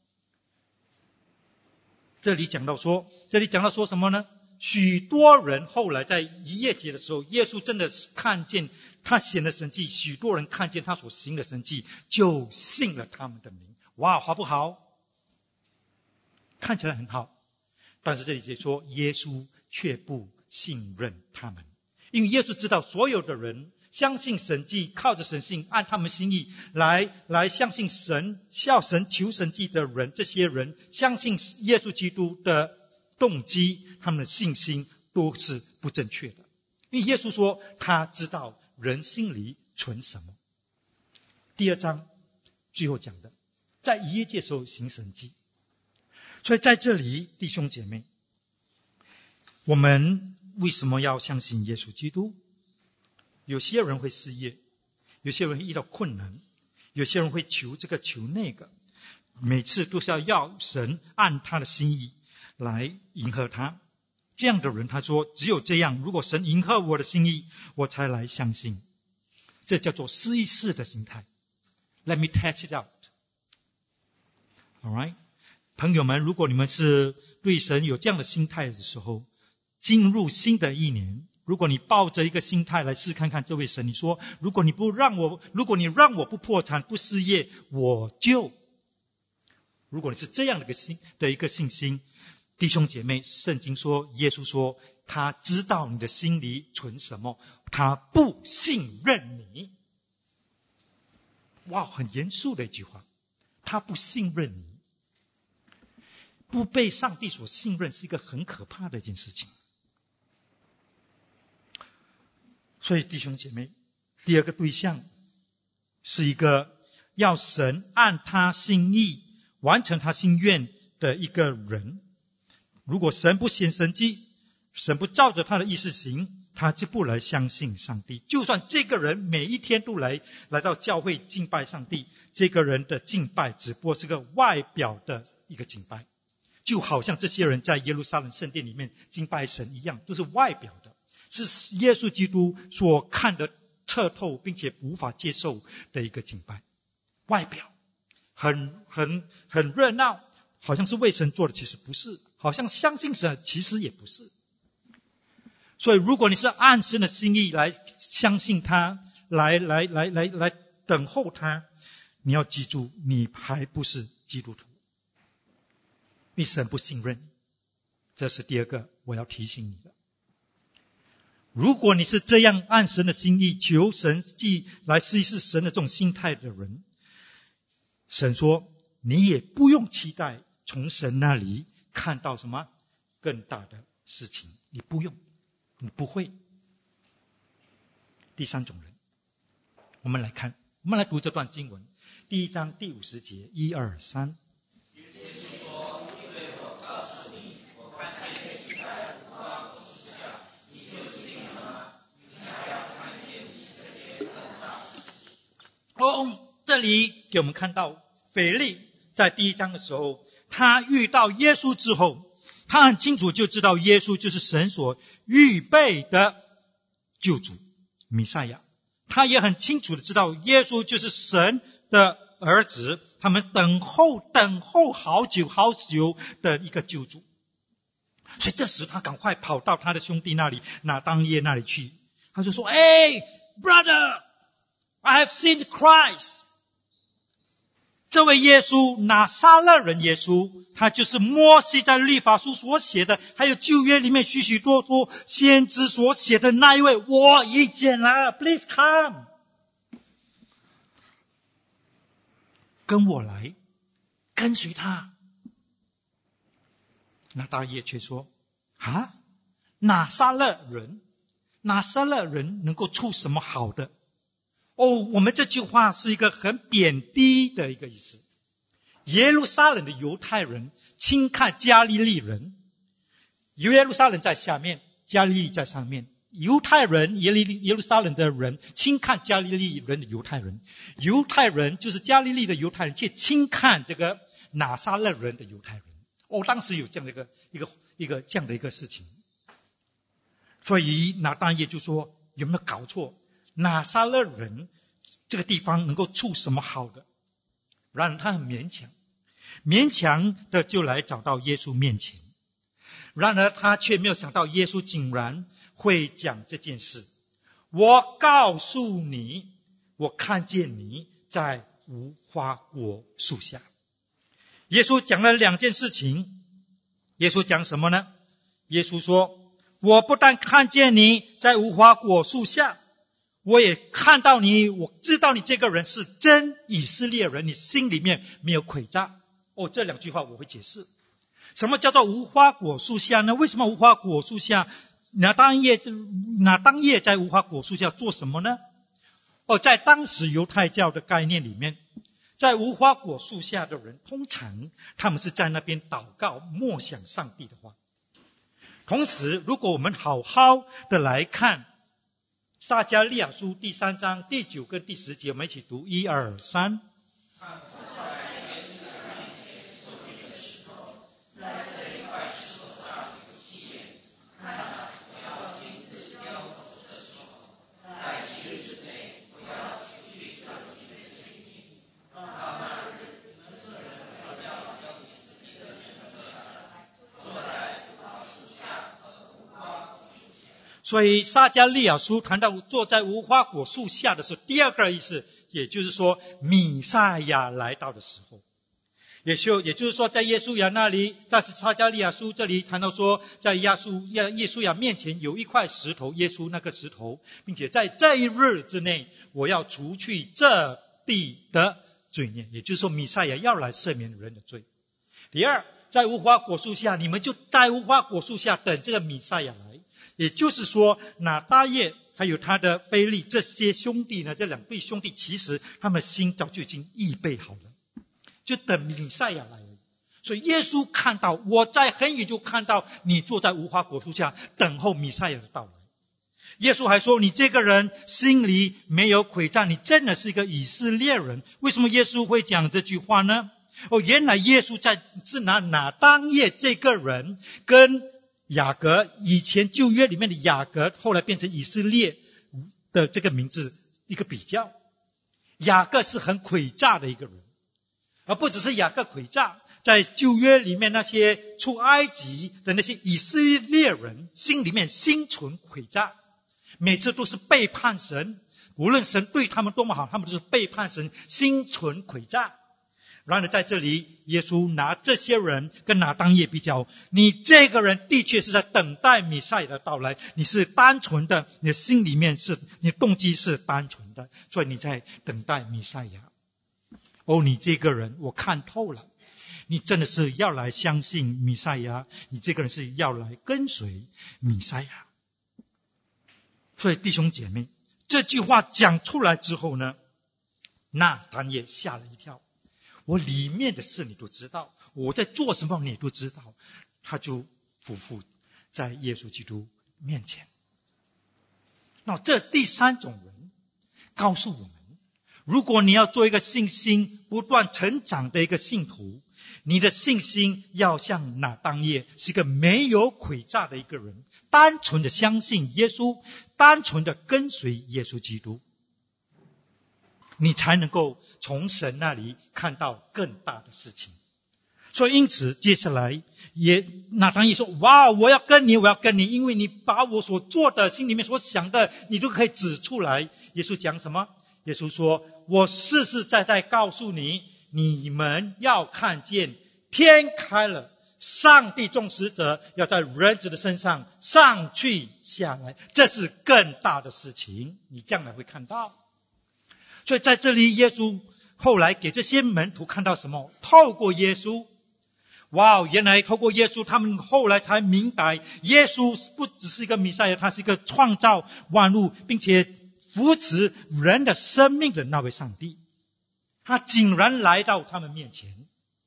这里讲到说，这里讲到说什么呢？许多人后来在逾越节的时候，耶稣真的是看见他显了神迹，许多人看见他所行的神迹，就信了他们的名。哇，好不好？看起来很好，但是这里就说耶稣却不信任他们，因为耶稣知道所有的人相信神迹，靠着神性按他们心意来来相信神，向神求神迹的人，这些人相信耶稣基督的动机，他们的信心都是不正确的。因为耶稣说他知道人心里存什么。第二章最后讲的，在逾越节时候行神迹。所以在这里，弟兄姐妹，我们为什么要相信耶稣基督？有些人会失业，有些人会遇到困难，有些人会求这个求那个，每次都是要要神按他的心意来迎合他。这样的人他说，只有这样，如果神迎合我的心意，我才来相信。这叫做试一试的心态。 Let me test it out. Alright， 朋友们，如果你们是对神有这样的心态的时候，进入新的一年，如果你抱着一个心态来试看看这位神，你说，如果你不让我，如果你让我不破产不失业，我就，如果你是这样的一个心的一个信心，弟兄姐妹，圣经说，耶稣说他知道你的心里存什么，他不信任你。哇，很严肃的一句话，他不信任你。不被上帝所信任是一个很可怕的一件事情。所以弟兄姐妹，第二个对象是一个要神按他心意完成他心愿的一个人。如果神不显神迹，神不照着他的意思行，他就不来相信上帝。就算这个人每一天都来来到教会敬拜上帝，这个人的敬拜只不过是个外表的一个敬拜，就好像这些人在耶路撒冷圣殿里面敬拜神一样，都是外表的，是耶稣基督所看得彻透并且无法接受的一个敬拜。外表很很很热闹，好像是为神做的，其实不是，好像相信神，其实也不是。所以如果你是按神的心意来相信他，来来来来来等候他，你要记住，你还不是基督徒，因为神不信任你。这是第二个我要提醒你的。如果你是这样按神的心意求神迹来试一试神的这种心态的人，神说你也不用期待从神那里看到什么更大的事情，你不用，你不会。第三种人，我们来看，我们来读这段经文，第一章第五十节，一二三。哦，这里给我们看到腓利在第一章的时候，他遇到耶稣之后，他很清楚就知道耶稣就是神所预备的救主弥赛亚，他也很清楚的知道耶稣就是神的儿子，他们等候等候好久好久的一个救主。所以这时他赶快跑到他的兄弟那里，拿当耶那里去，他就说，哎 brother I have seen Christ。 这位耶稣，拿撒勒人耶稣，他就是摩西在律法书所写的，还有旧约里面许许多多先知所写的那一位。我已经来了， Please come， 跟我来，跟随他。那大耶却说，啊，拿撒勒人，拿撒勒人能够出什么好的？哦，我们这句话是一个很贬低的一个意思， 耶路撒冷的犹太人轻看加利利人，耶路撒冷在下面，加利利在上面。犹太人耶利耶路撒冷的人轻看加利利人的犹太人，犹太人就是加利利的犹太人却轻看这个拿撒勒人的犹太人。哦，当时有这样的一个一个一个这样的一个事情，所以拿但业就说有没有搞错？拿撒勒人这个地方能够出什么好的？然而他很勉强，勉强的就来找到耶稣面前。然而他却没有想到耶稣竟然会讲这件事。我告诉你，我看见你在无花果树下。耶稣讲了两件事情。耶稣讲什么呢？耶稣说，我不但看见你在无花果树下，我也看到你，我知道你这个人是真以色列人，你心里面没有诡诈。哦，这两句话我会解释。什么叫做无花果树下呢？为什么无花果树下？拿但业拿但业在无花果树下做什么呢？哦，在当时犹太教的概念里面，在无花果树下的人，通常他们是在那边祷告，默想上帝的话。同时，如果我们好好的来看撒迦利亚书第三章第九跟第十节，我们一起读一二三。所以撒迦利亚书谈到坐在无花果树下的时候，第二个意思也就是说弥赛亚来到的时候，也就也就是说在耶稣亚那里，在撒迦利亚书这里谈到说，在耶稣耶稣亚面前有一块石头，耶稣那个石头，并且在这一日之内我要除去这地的罪孽，也就是说弥赛亚要来赦免人的罪。第二，在无花果树下，你们就在无花果树下等这个弥赛亚来。也就是说拿但业还有他的腓力这些兄弟呢，这两对兄弟其实他们心早就已经预备好了，就等弥赛亚来而已。所以耶稣看到，我在很远就看到你坐在无花果树下等候弥赛亚的到来。耶稣还说，你这个人心里没有诡诈，你真的是一个以色列人。为什么耶稣会讲这句话呢？哦，原来耶稣在是拿拿但业这个人跟雅各，以前旧约里面的雅各后来变成以色列的这个名字一个比较。雅各是很诡诈的一个人，而不只是雅各诡诈，在旧约里面那些出埃及的那些以色列人心里面心存诡诈，每次都是背叛神，无论神对他们多么好，他们都是背叛神，心存诡诈。然而在这里耶稣拿这些人跟拿但业比较，你这个人的确是在等待弥赛亚的到来，你是单纯的，你的心里面是，你的动机是单纯的，所以你在等待弥赛亚。哦，你这个人我看透了，你真的是要来相信弥赛亚，你这个人是要来跟随弥赛亚。所以弟兄姐妹，这句话讲出来之后呢，拿但业吓了一跳，我里面的事你都知道，我在做什么你都知道，他就匍匐在耶稣基督面前。那这第三种人告诉我们，如果你要做一个信心不断成长的一个信徒，你的信心要像拿但业，是一个没有诡诈的一个人，单纯的相信耶稣，单纯的跟随耶稣基督，你才能够从神那里看到更大的事情。所以因此接下来也拿但业说，哇，我要跟你，我要跟你，因为你把我所做的心里面所想的你都可以指出来。耶稣讲什么？耶稣说，我实实在在告诉你，你们要看见天开了，上帝众使者要在人子的身上上去下来，这是更大的事情，你将来会看到。所以在这里耶稣后来给这些门徒看到什么？透过耶稣，哇，原来透过耶稣他们后来才明白，耶稣不只是一个弥赛亚，他是一个创造万物并且扶持人的生命的那位上帝。他竟然来到他们面前，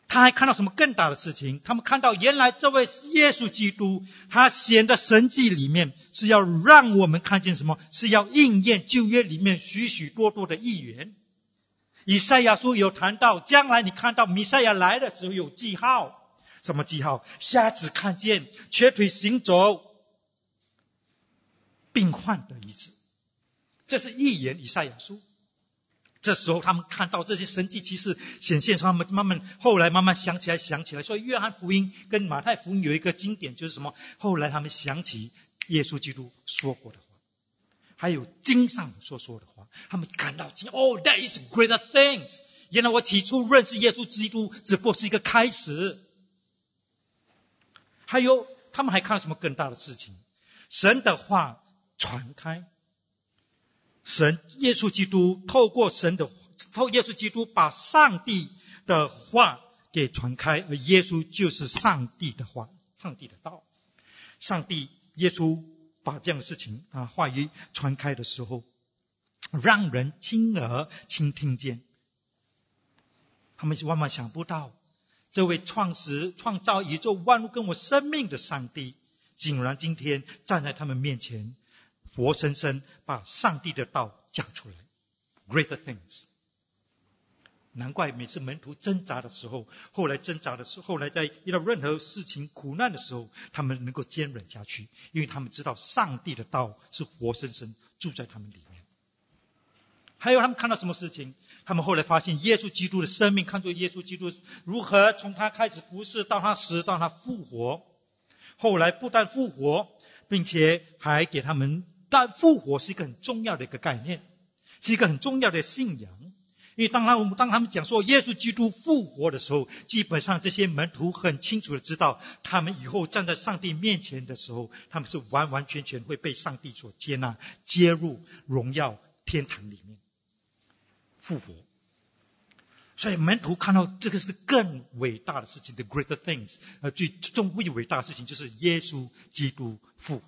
他还看到什么更大的事情？他们看到原来这位耶稣基督，他显的神迹里面是要让我们看见什么？是要应验旧约里面许许多多的预言。以赛亚书有谈到，将来你看到弥赛亚来的时候有记号。什么记号？瞎子看见，瘸腿行走，病患得医治。这是预言以赛亚书。这时候他们看到这些神迹奇事显现出，他们慢慢后来慢慢想起来想起来，所以约翰福音跟马太福音有一个经典，就是什么？后来他们想起耶稣基督说过的话，还有经上所说的话，他们感到惊讶。Oh, that is greater things！ 原来我起初认识耶稣基督只不过是一个开始。还有他们还看到什么更大的事情？神的话传开。神耶稣基督透过神的透耶稣基督把上帝的话给传开，而耶稣就是上帝的话，上帝的道。上帝耶稣把这样的事情啊话语传开的时候，让人亲耳倾听见。他们万万想不到，这位创始创造宇宙万物跟我生命的上帝，竟然今天站在他们面前，活生生把上帝的道讲出来。 Greater things。 难怪每次门徒挣扎的时候，后来挣扎的时候，后来在遇到任何事情苦难的时候，他们能够坚忍下去，因为他们知道上帝的道是活生生住在他们里面。还有他们看到什么事情？他们后来发现耶稣基督的生命，看作耶稣基督如何从他开始服侍到他死到他复活，后来不但复活，并且还给他们，但复活是一个很重要的一个概念，是一个很重要的信仰。因为当他们当他们讲说耶稣基督复活的时候，基本上这些门徒很清楚的知道，他们以后站在上帝面前的时候，他们是完完全全会被上帝所接纳，接入荣耀天堂里面复活。所以门徒看到这个是更伟大的事情， the greater things， 呃，最重最伟大的事情就是耶稣基督复活。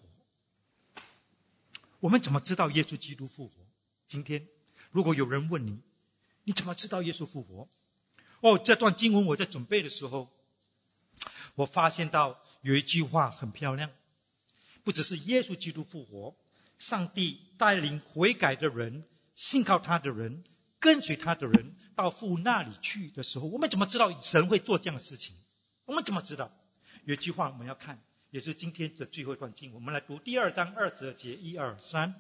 我们怎么知道耶稣基督复活？今天如果有人问你，你怎么知道耶稣复活？哦，这段经文我在准备的时候，我发现到有一句话很漂亮，不只是耶稣基督复活，上帝带领悔改的人，信靠他的人，跟随他的人到父那里去的时候，我们怎么知道神会做这样的事情？我们怎么知道？有一句话我们要看，也是今天的最后一段经文，我们来读第二章二十二节，一二三。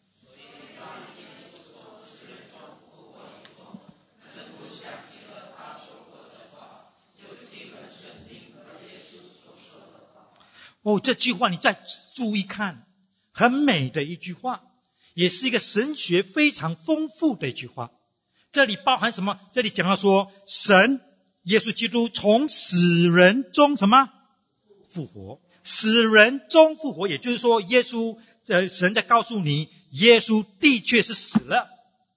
哦，这句话你再注意看，很美的一句话，也是一个神学非常丰富的一句话。这里包含什么？这里讲到说，神耶稣基督从死人中什么复活？死人中复活，也就是说，耶稣呃，神在告诉你，耶稣的确是死了。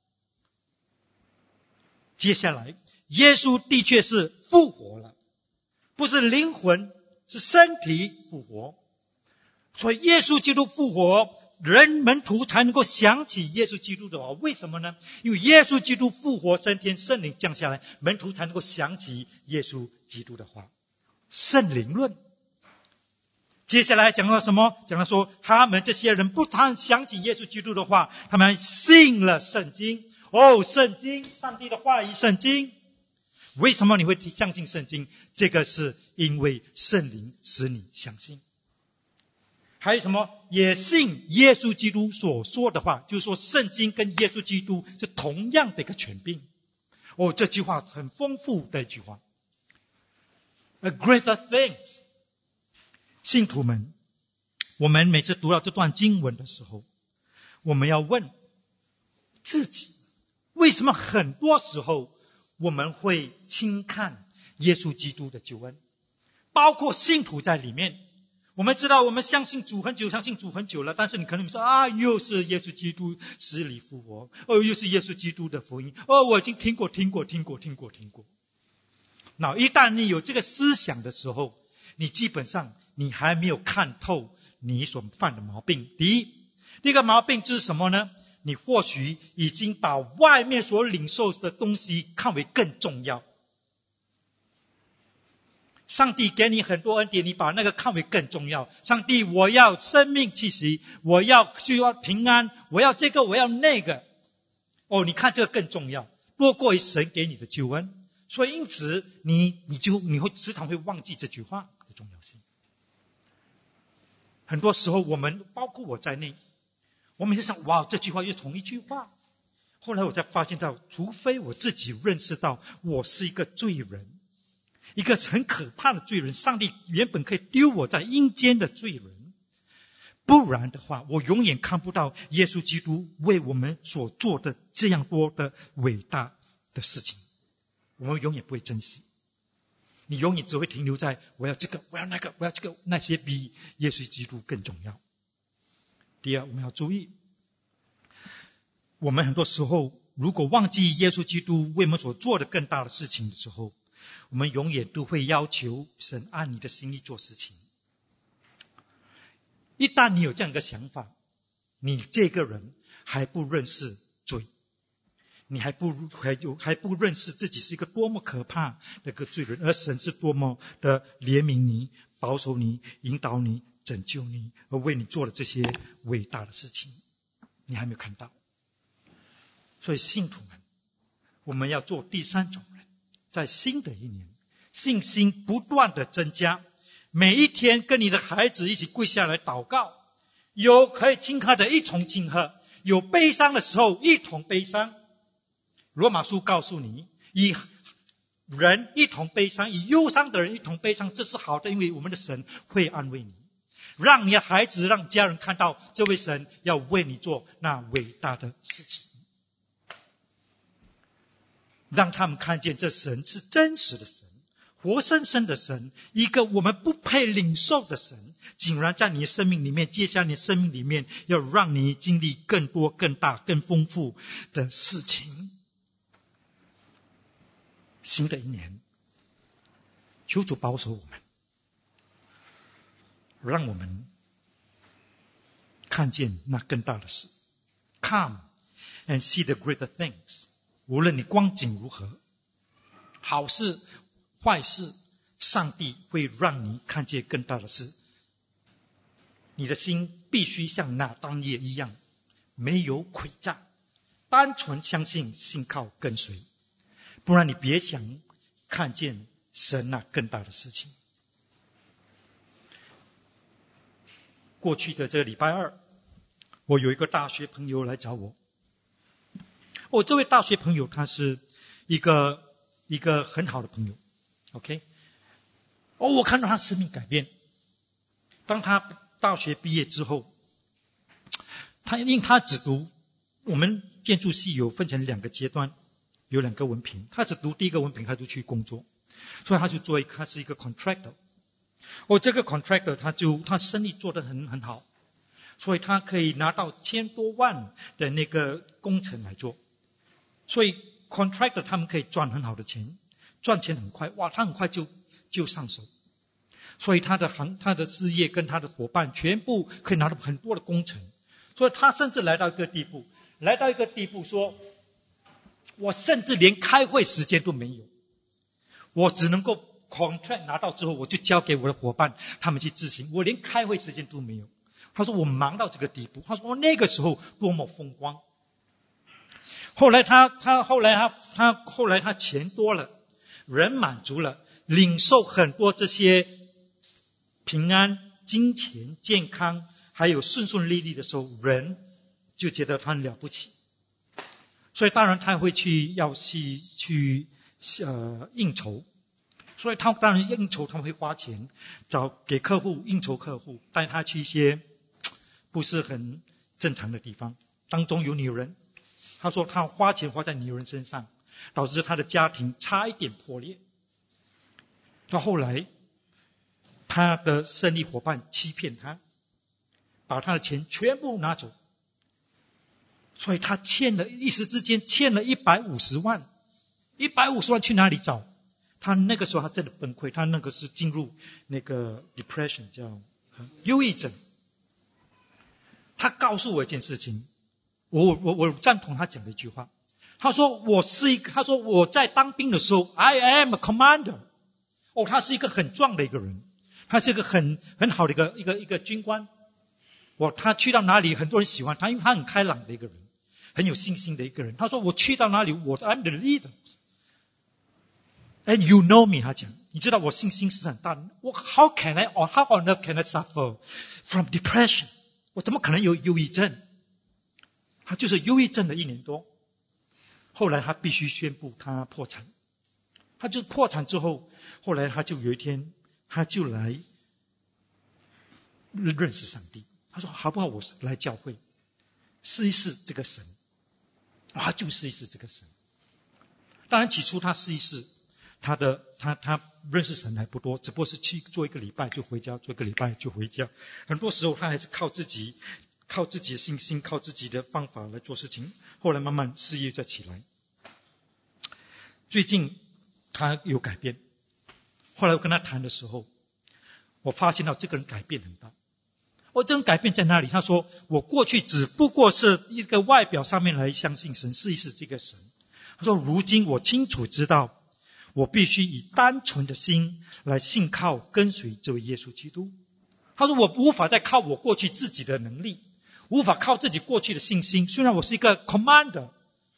接下来，耶稣的确是复活了，不是灵魂，是身体复活。所以耶稣基督复活，人门徒才能够想起耶稣基督的话。为什么呢？因为耶稣基督复活升天，圣灵降下来，门徒才能够想起耶稣基督的话。圣灵论。接下来讲到什么？讲到说他们这些人不但想起耶稣基督的话，他们还信了圣经。哦，圣经，上帝的话语，圣经。为什么你会相信圣经？这个是因为圣灵使你相信。还有什么？也信耶稣基督所说的话，就是说圣经跟耶稣基督是同样的一个权柄。哦，这句话很丰富的一句话。A greater things。信徒们，我们每次读到这段经文的时候，我们要问自己，为什么很多时候我们会轻看耶稣基督的救恩，包括信徒在里面。我们知道我们相信主很久，相信主很久了，但是你可能说啊，又是耶稣基督死里复活，哦，又是耶稣基督的福音，哦，我已经听过听过听过听过听过。那一旦你有这个思想的时候，你基本上你还没有看透你所犯的毛病。第一，第一个毛病就是什么呢？你或许已经把外面所领受的东西看为更重要。 上帝给你很多恩典，你把那个看为更重要。上帝，我要生命气息，我要需要平安，我要这个，我要那个。哦，你看这个更重要，多过于神给你的救恩。所以因此你你就你会时常会忘记这句话的重要性。很多时候我们包括我在内，我们就想，哇，这句话又同一句话。后来我才发现到，除非我自己认识到我是一个罪人，一个很可怕的罪人，上帝原本可以丢我在阴间的罪人，不然的话我永远看不到耶稣基督为我们所做的这样多的伟大的事情，我们永远不会珍惜。你永远只会停留在我要这个，我要那个，我要这个，那些比耶稣基督更重要。第二，我们要注意，我们很多时候如果忘记耶稣基督为我们所做的更大的事情的时候，我们永远都会要求神按你的心意做事情。一旦你有这样一个想法，你这个人还不认识罪，你还不还有还不认识自己是一个多么可怕的一个罪人，而神是多么的怜悯你、保守你、引导你、拯救你，而为你做了这些伟大的事情，你还没有看到。所以信徒们，我们要做第三种人，在新的一年信心不断的增加，每一天跟你的孩子一起跪下来祷告，有可以庆贺的一同庆贺，有悲伤的时候一同悲伤。罗马书告诉你，以人一同悲伤，以忧伤的人一同悲伤，这是好的，因为我们的神会安慰你，让你的孩子让家人看到这位神要为你做那伟大的事情，让他们看见这神是真实的神，活生生的神，一个我们不配领受的神，竟然在你的生命里面，接下来你的生命里面要让你经历更多更大更丰富的事情。新的一年，求主保守我们，让我们看见那更大的事。 Come and see the greater things。 无论你光景如何，好事坏事，上帝会让你看见更大的事。你的心必须像那当夜一样，没有诡诈，单纯相信，信靠跟随，不然你别想看见神那更大的事情。过去的这个礼拜二，我有一个大学朋友来找我。我、哦、这位大学朋友他是一个一个很好的朋友 OK。 哦，我看到他生命改变。当他大学毕业之后，他因为他只读，我们建筑系有分成两个阶段，有两个文凭，他只读第一个文凭他就去工作，所以他就做一他是一个 contractor。 哦，这个 contractor 他就他生意做得很很好，所以他可以拿到千多万的那个工程来做，所以 contractor 他们可以赚很好的钱，赚钱很快，哇，他很快就就上手，所以他的行他的事业跟他的伙伴全部可以拿到很多的工程，所以他甚至来到一个地步，来到一个地步说，我甚至连开会时间都没有，我只能够 contract 拿到之后，我就交给我的伙伴他们去执行，我连开会时间都没有。他说我忙到这个地步，他说那个时候多么风光。后来他他后来他他后来他钱多了，人满足了，领受很多这些平安、金钱、健康还有顺顺利利的时候，人就觉得他很了不起，所以当然他会去要去去呃应酬，所以他当然应酬他会花钱找给客户应酬客户，带他去一些不是很正常的地方，当中有女人。他说他花钱花在女人身上，导致他的家庭差一点破裂。到后来他的生意伙伴欺骗他，把他的钱全部拿走，所以他欠了一时之间欠了一百五十万。一百五十万去哪里找？他那个时候他真的崩溃，他那个是进入那个 depression 叫忧郁症。他告诉我一件事情，我我我赞同他讲的一句话。他说我是一个，他说我在当兵的时候 I am a commander。 哦，他是一个很壮的一个人，他是一个很很好的一个一个一个军官。我他去到哪里，很多人喜欢他，因为他很开朗的一个人，很有信心的一个人。他说我去到哪里，我 I'm the leader。And you know me， 他讲，你知道我信心是很大的。我 How can I or how on earth can I suffer from depression？ 我怎么可能有忧郁症？他就是忧郁症的一年多。后来他必须宣布他破产。他就破产之后，后来他就有一天，他就来认识上帝。他说好不好我来教会试一试这个神。他就试一试这个神。当然起初他试一试，他的他他认识神还不多，只不过是去做一个礼拜就回家，做一个礼拜就回家。很多时候他还是靠自己靠自己的信心，靠自己的方法来做事情。后来慢慢事业再起来。最近他有改变。后来我跟他谈的时候，我发现到这个人改变很大。我这种改变在哪里？他说我过去只不过是一个外表上面来相信神，试一试这个神。他说如今我清楚知道，我必须以单纯的心来信靠跟随这位耶稣基督。他说我无法再靠我过去自己的能力，无法靠自己过去的信心，虽然我是一个 commander，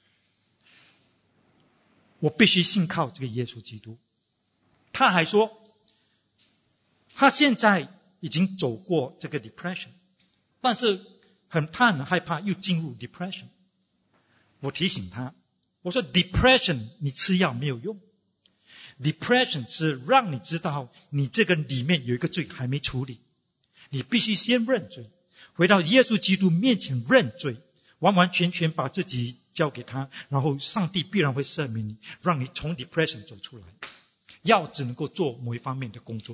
我必须信靠这个耶稣基督。他还说他现在已经走过这个 depression， 但是很他很害怕又进入 depression。 我提醒他，我说 depression 你吃药没有用， depression 是让你知道你这个里面有一个罪还没处理，你必须先认罪，回到耶稣基督面前认罪，完完全全把自己交给他，然后上帝必然会赦免你，让你从 depression 走出来。药只能够做某一方面的工作。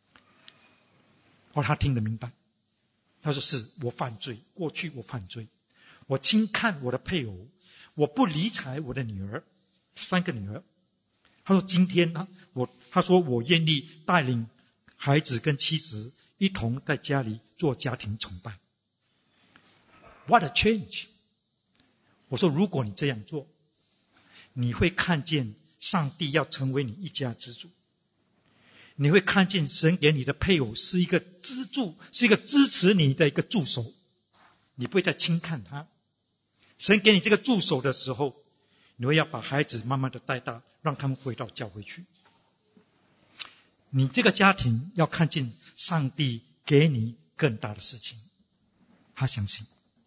哦，他听得明白。他说是我犯罪，过去我犯罪，我轻看我的配偶，我不理睬我的女儿，三个女儿。他说今天呢，我他说我愿意带领孩子跟妻子一同在家里做家庭崇拜。What a change！ 我说如果你这样做，你会看见上帝要成为你一家之主，你会看见神给你的配偶是一个支柱，是一个支持你的一个助手，你不会再轻看他。神给你这个助手的时候，你会要把孩子慢慢的带大，让他们回到教会去。你这个家庭要看见上帝给你更大的事情。他相信，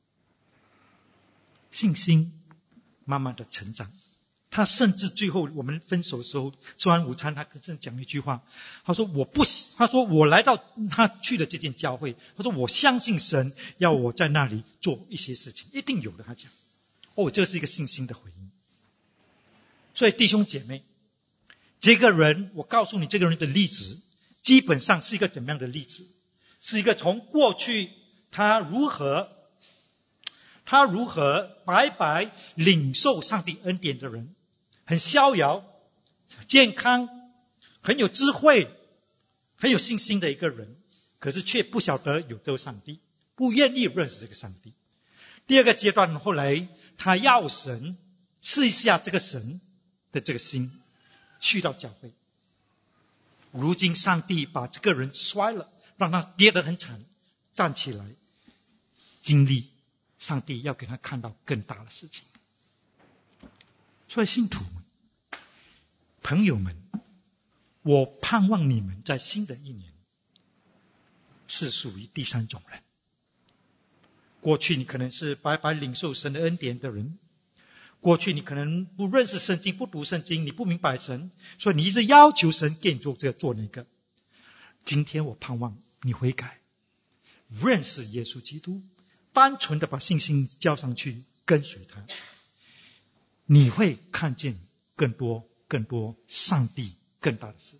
信心慢慢的成长。他甚至最后我们分手的时候，吃完午餐，他甚至讲一句话，他说我不，他说我来到他去的这间教会，他说我相信神要我在那里做一些事情，一定有的。他讲，哦，这是一个信心的回应。所以弟兄姐妹，这个人，我告诉你这个人的例子，基本上是一个怎么样的例子？是一个从过去他如何他如何白白领受上帝恩典的人，很逍遥、健康、很有智慧、很有信心的一个人，可是却不晓得有这位上帝，不愿意认识这个上帝。第二个阶段，后来他要神试一下这个神的这个心，去到教会。如今上帝把这个人摔了，让他跌得很惨，站起来，经历上帝要给他看到更大的事情。所以信徒们、朋友们，我盼望你们在新的一年是属于第三种人。过去你可能是白白领受神的恩典的人，过去你可能不认识圣经，不读圣经，你不明白神，所以你一直要求神给你做这个做那个。今天我盼望你悔改，认识耶稣基督，单纯的把信心交上去，跟随他，你会看见更多更多上帝更大的事。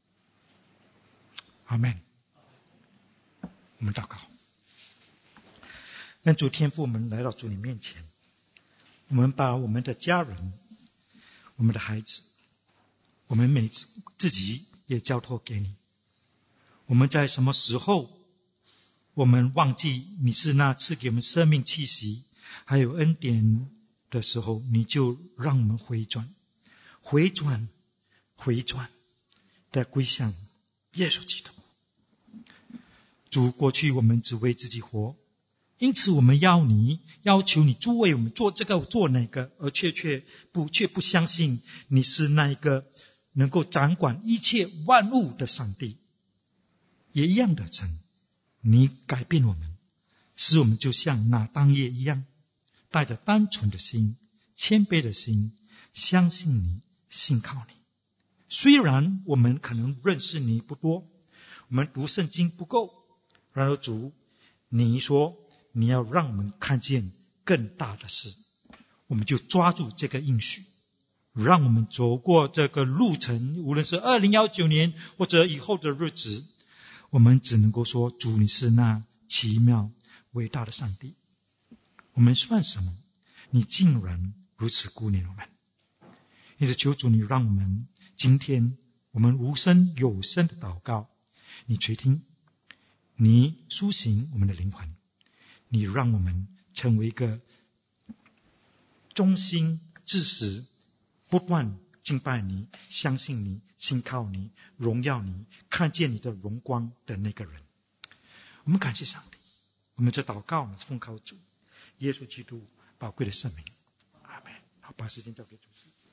阿们。我们祷告。愿主天父，我们来到主你面前，我们把我们的家人、我们的孩子，我们每自己也交托给你。我们在什么时候我们忘记你是那赐给我们生命气息还有恩典的时候，你就让我们回转回转回转的归向耶稣基督。主，过去我们只为自己活，因此我们要你要求你主为我们做这个做那个，而却却不却不相信你是那一个能够掌管一切万物的上帝。也一样的神，你改变我们，使我们就像那当夜一样，带着单纯的心、谦卑的心，相信你，信靠你。虽然我们可能认识你不多，我们读圣经不够，然而主，你说你要让我们看见更大的事，我们就抓住这个应许，让我们走过这个路程，无论是二零一九年或者以后的日子，我们只能够说，主，你是那奇妙伟大的上帝。我们算什么？你竟然如此顾念我们。因此求主，你让我们今天我们无声有声的祷告，你垂听，你苏醒我们的灵魂，你让我们成为一个忠心至死不断敬拜你、相信你、信靠你、荣耀你、看见你的荣光的那个人。我们感谢上帝，我们这祷告是奉靠主耶稣基督宝贵的圣名，阿们。好，把时间交给主持。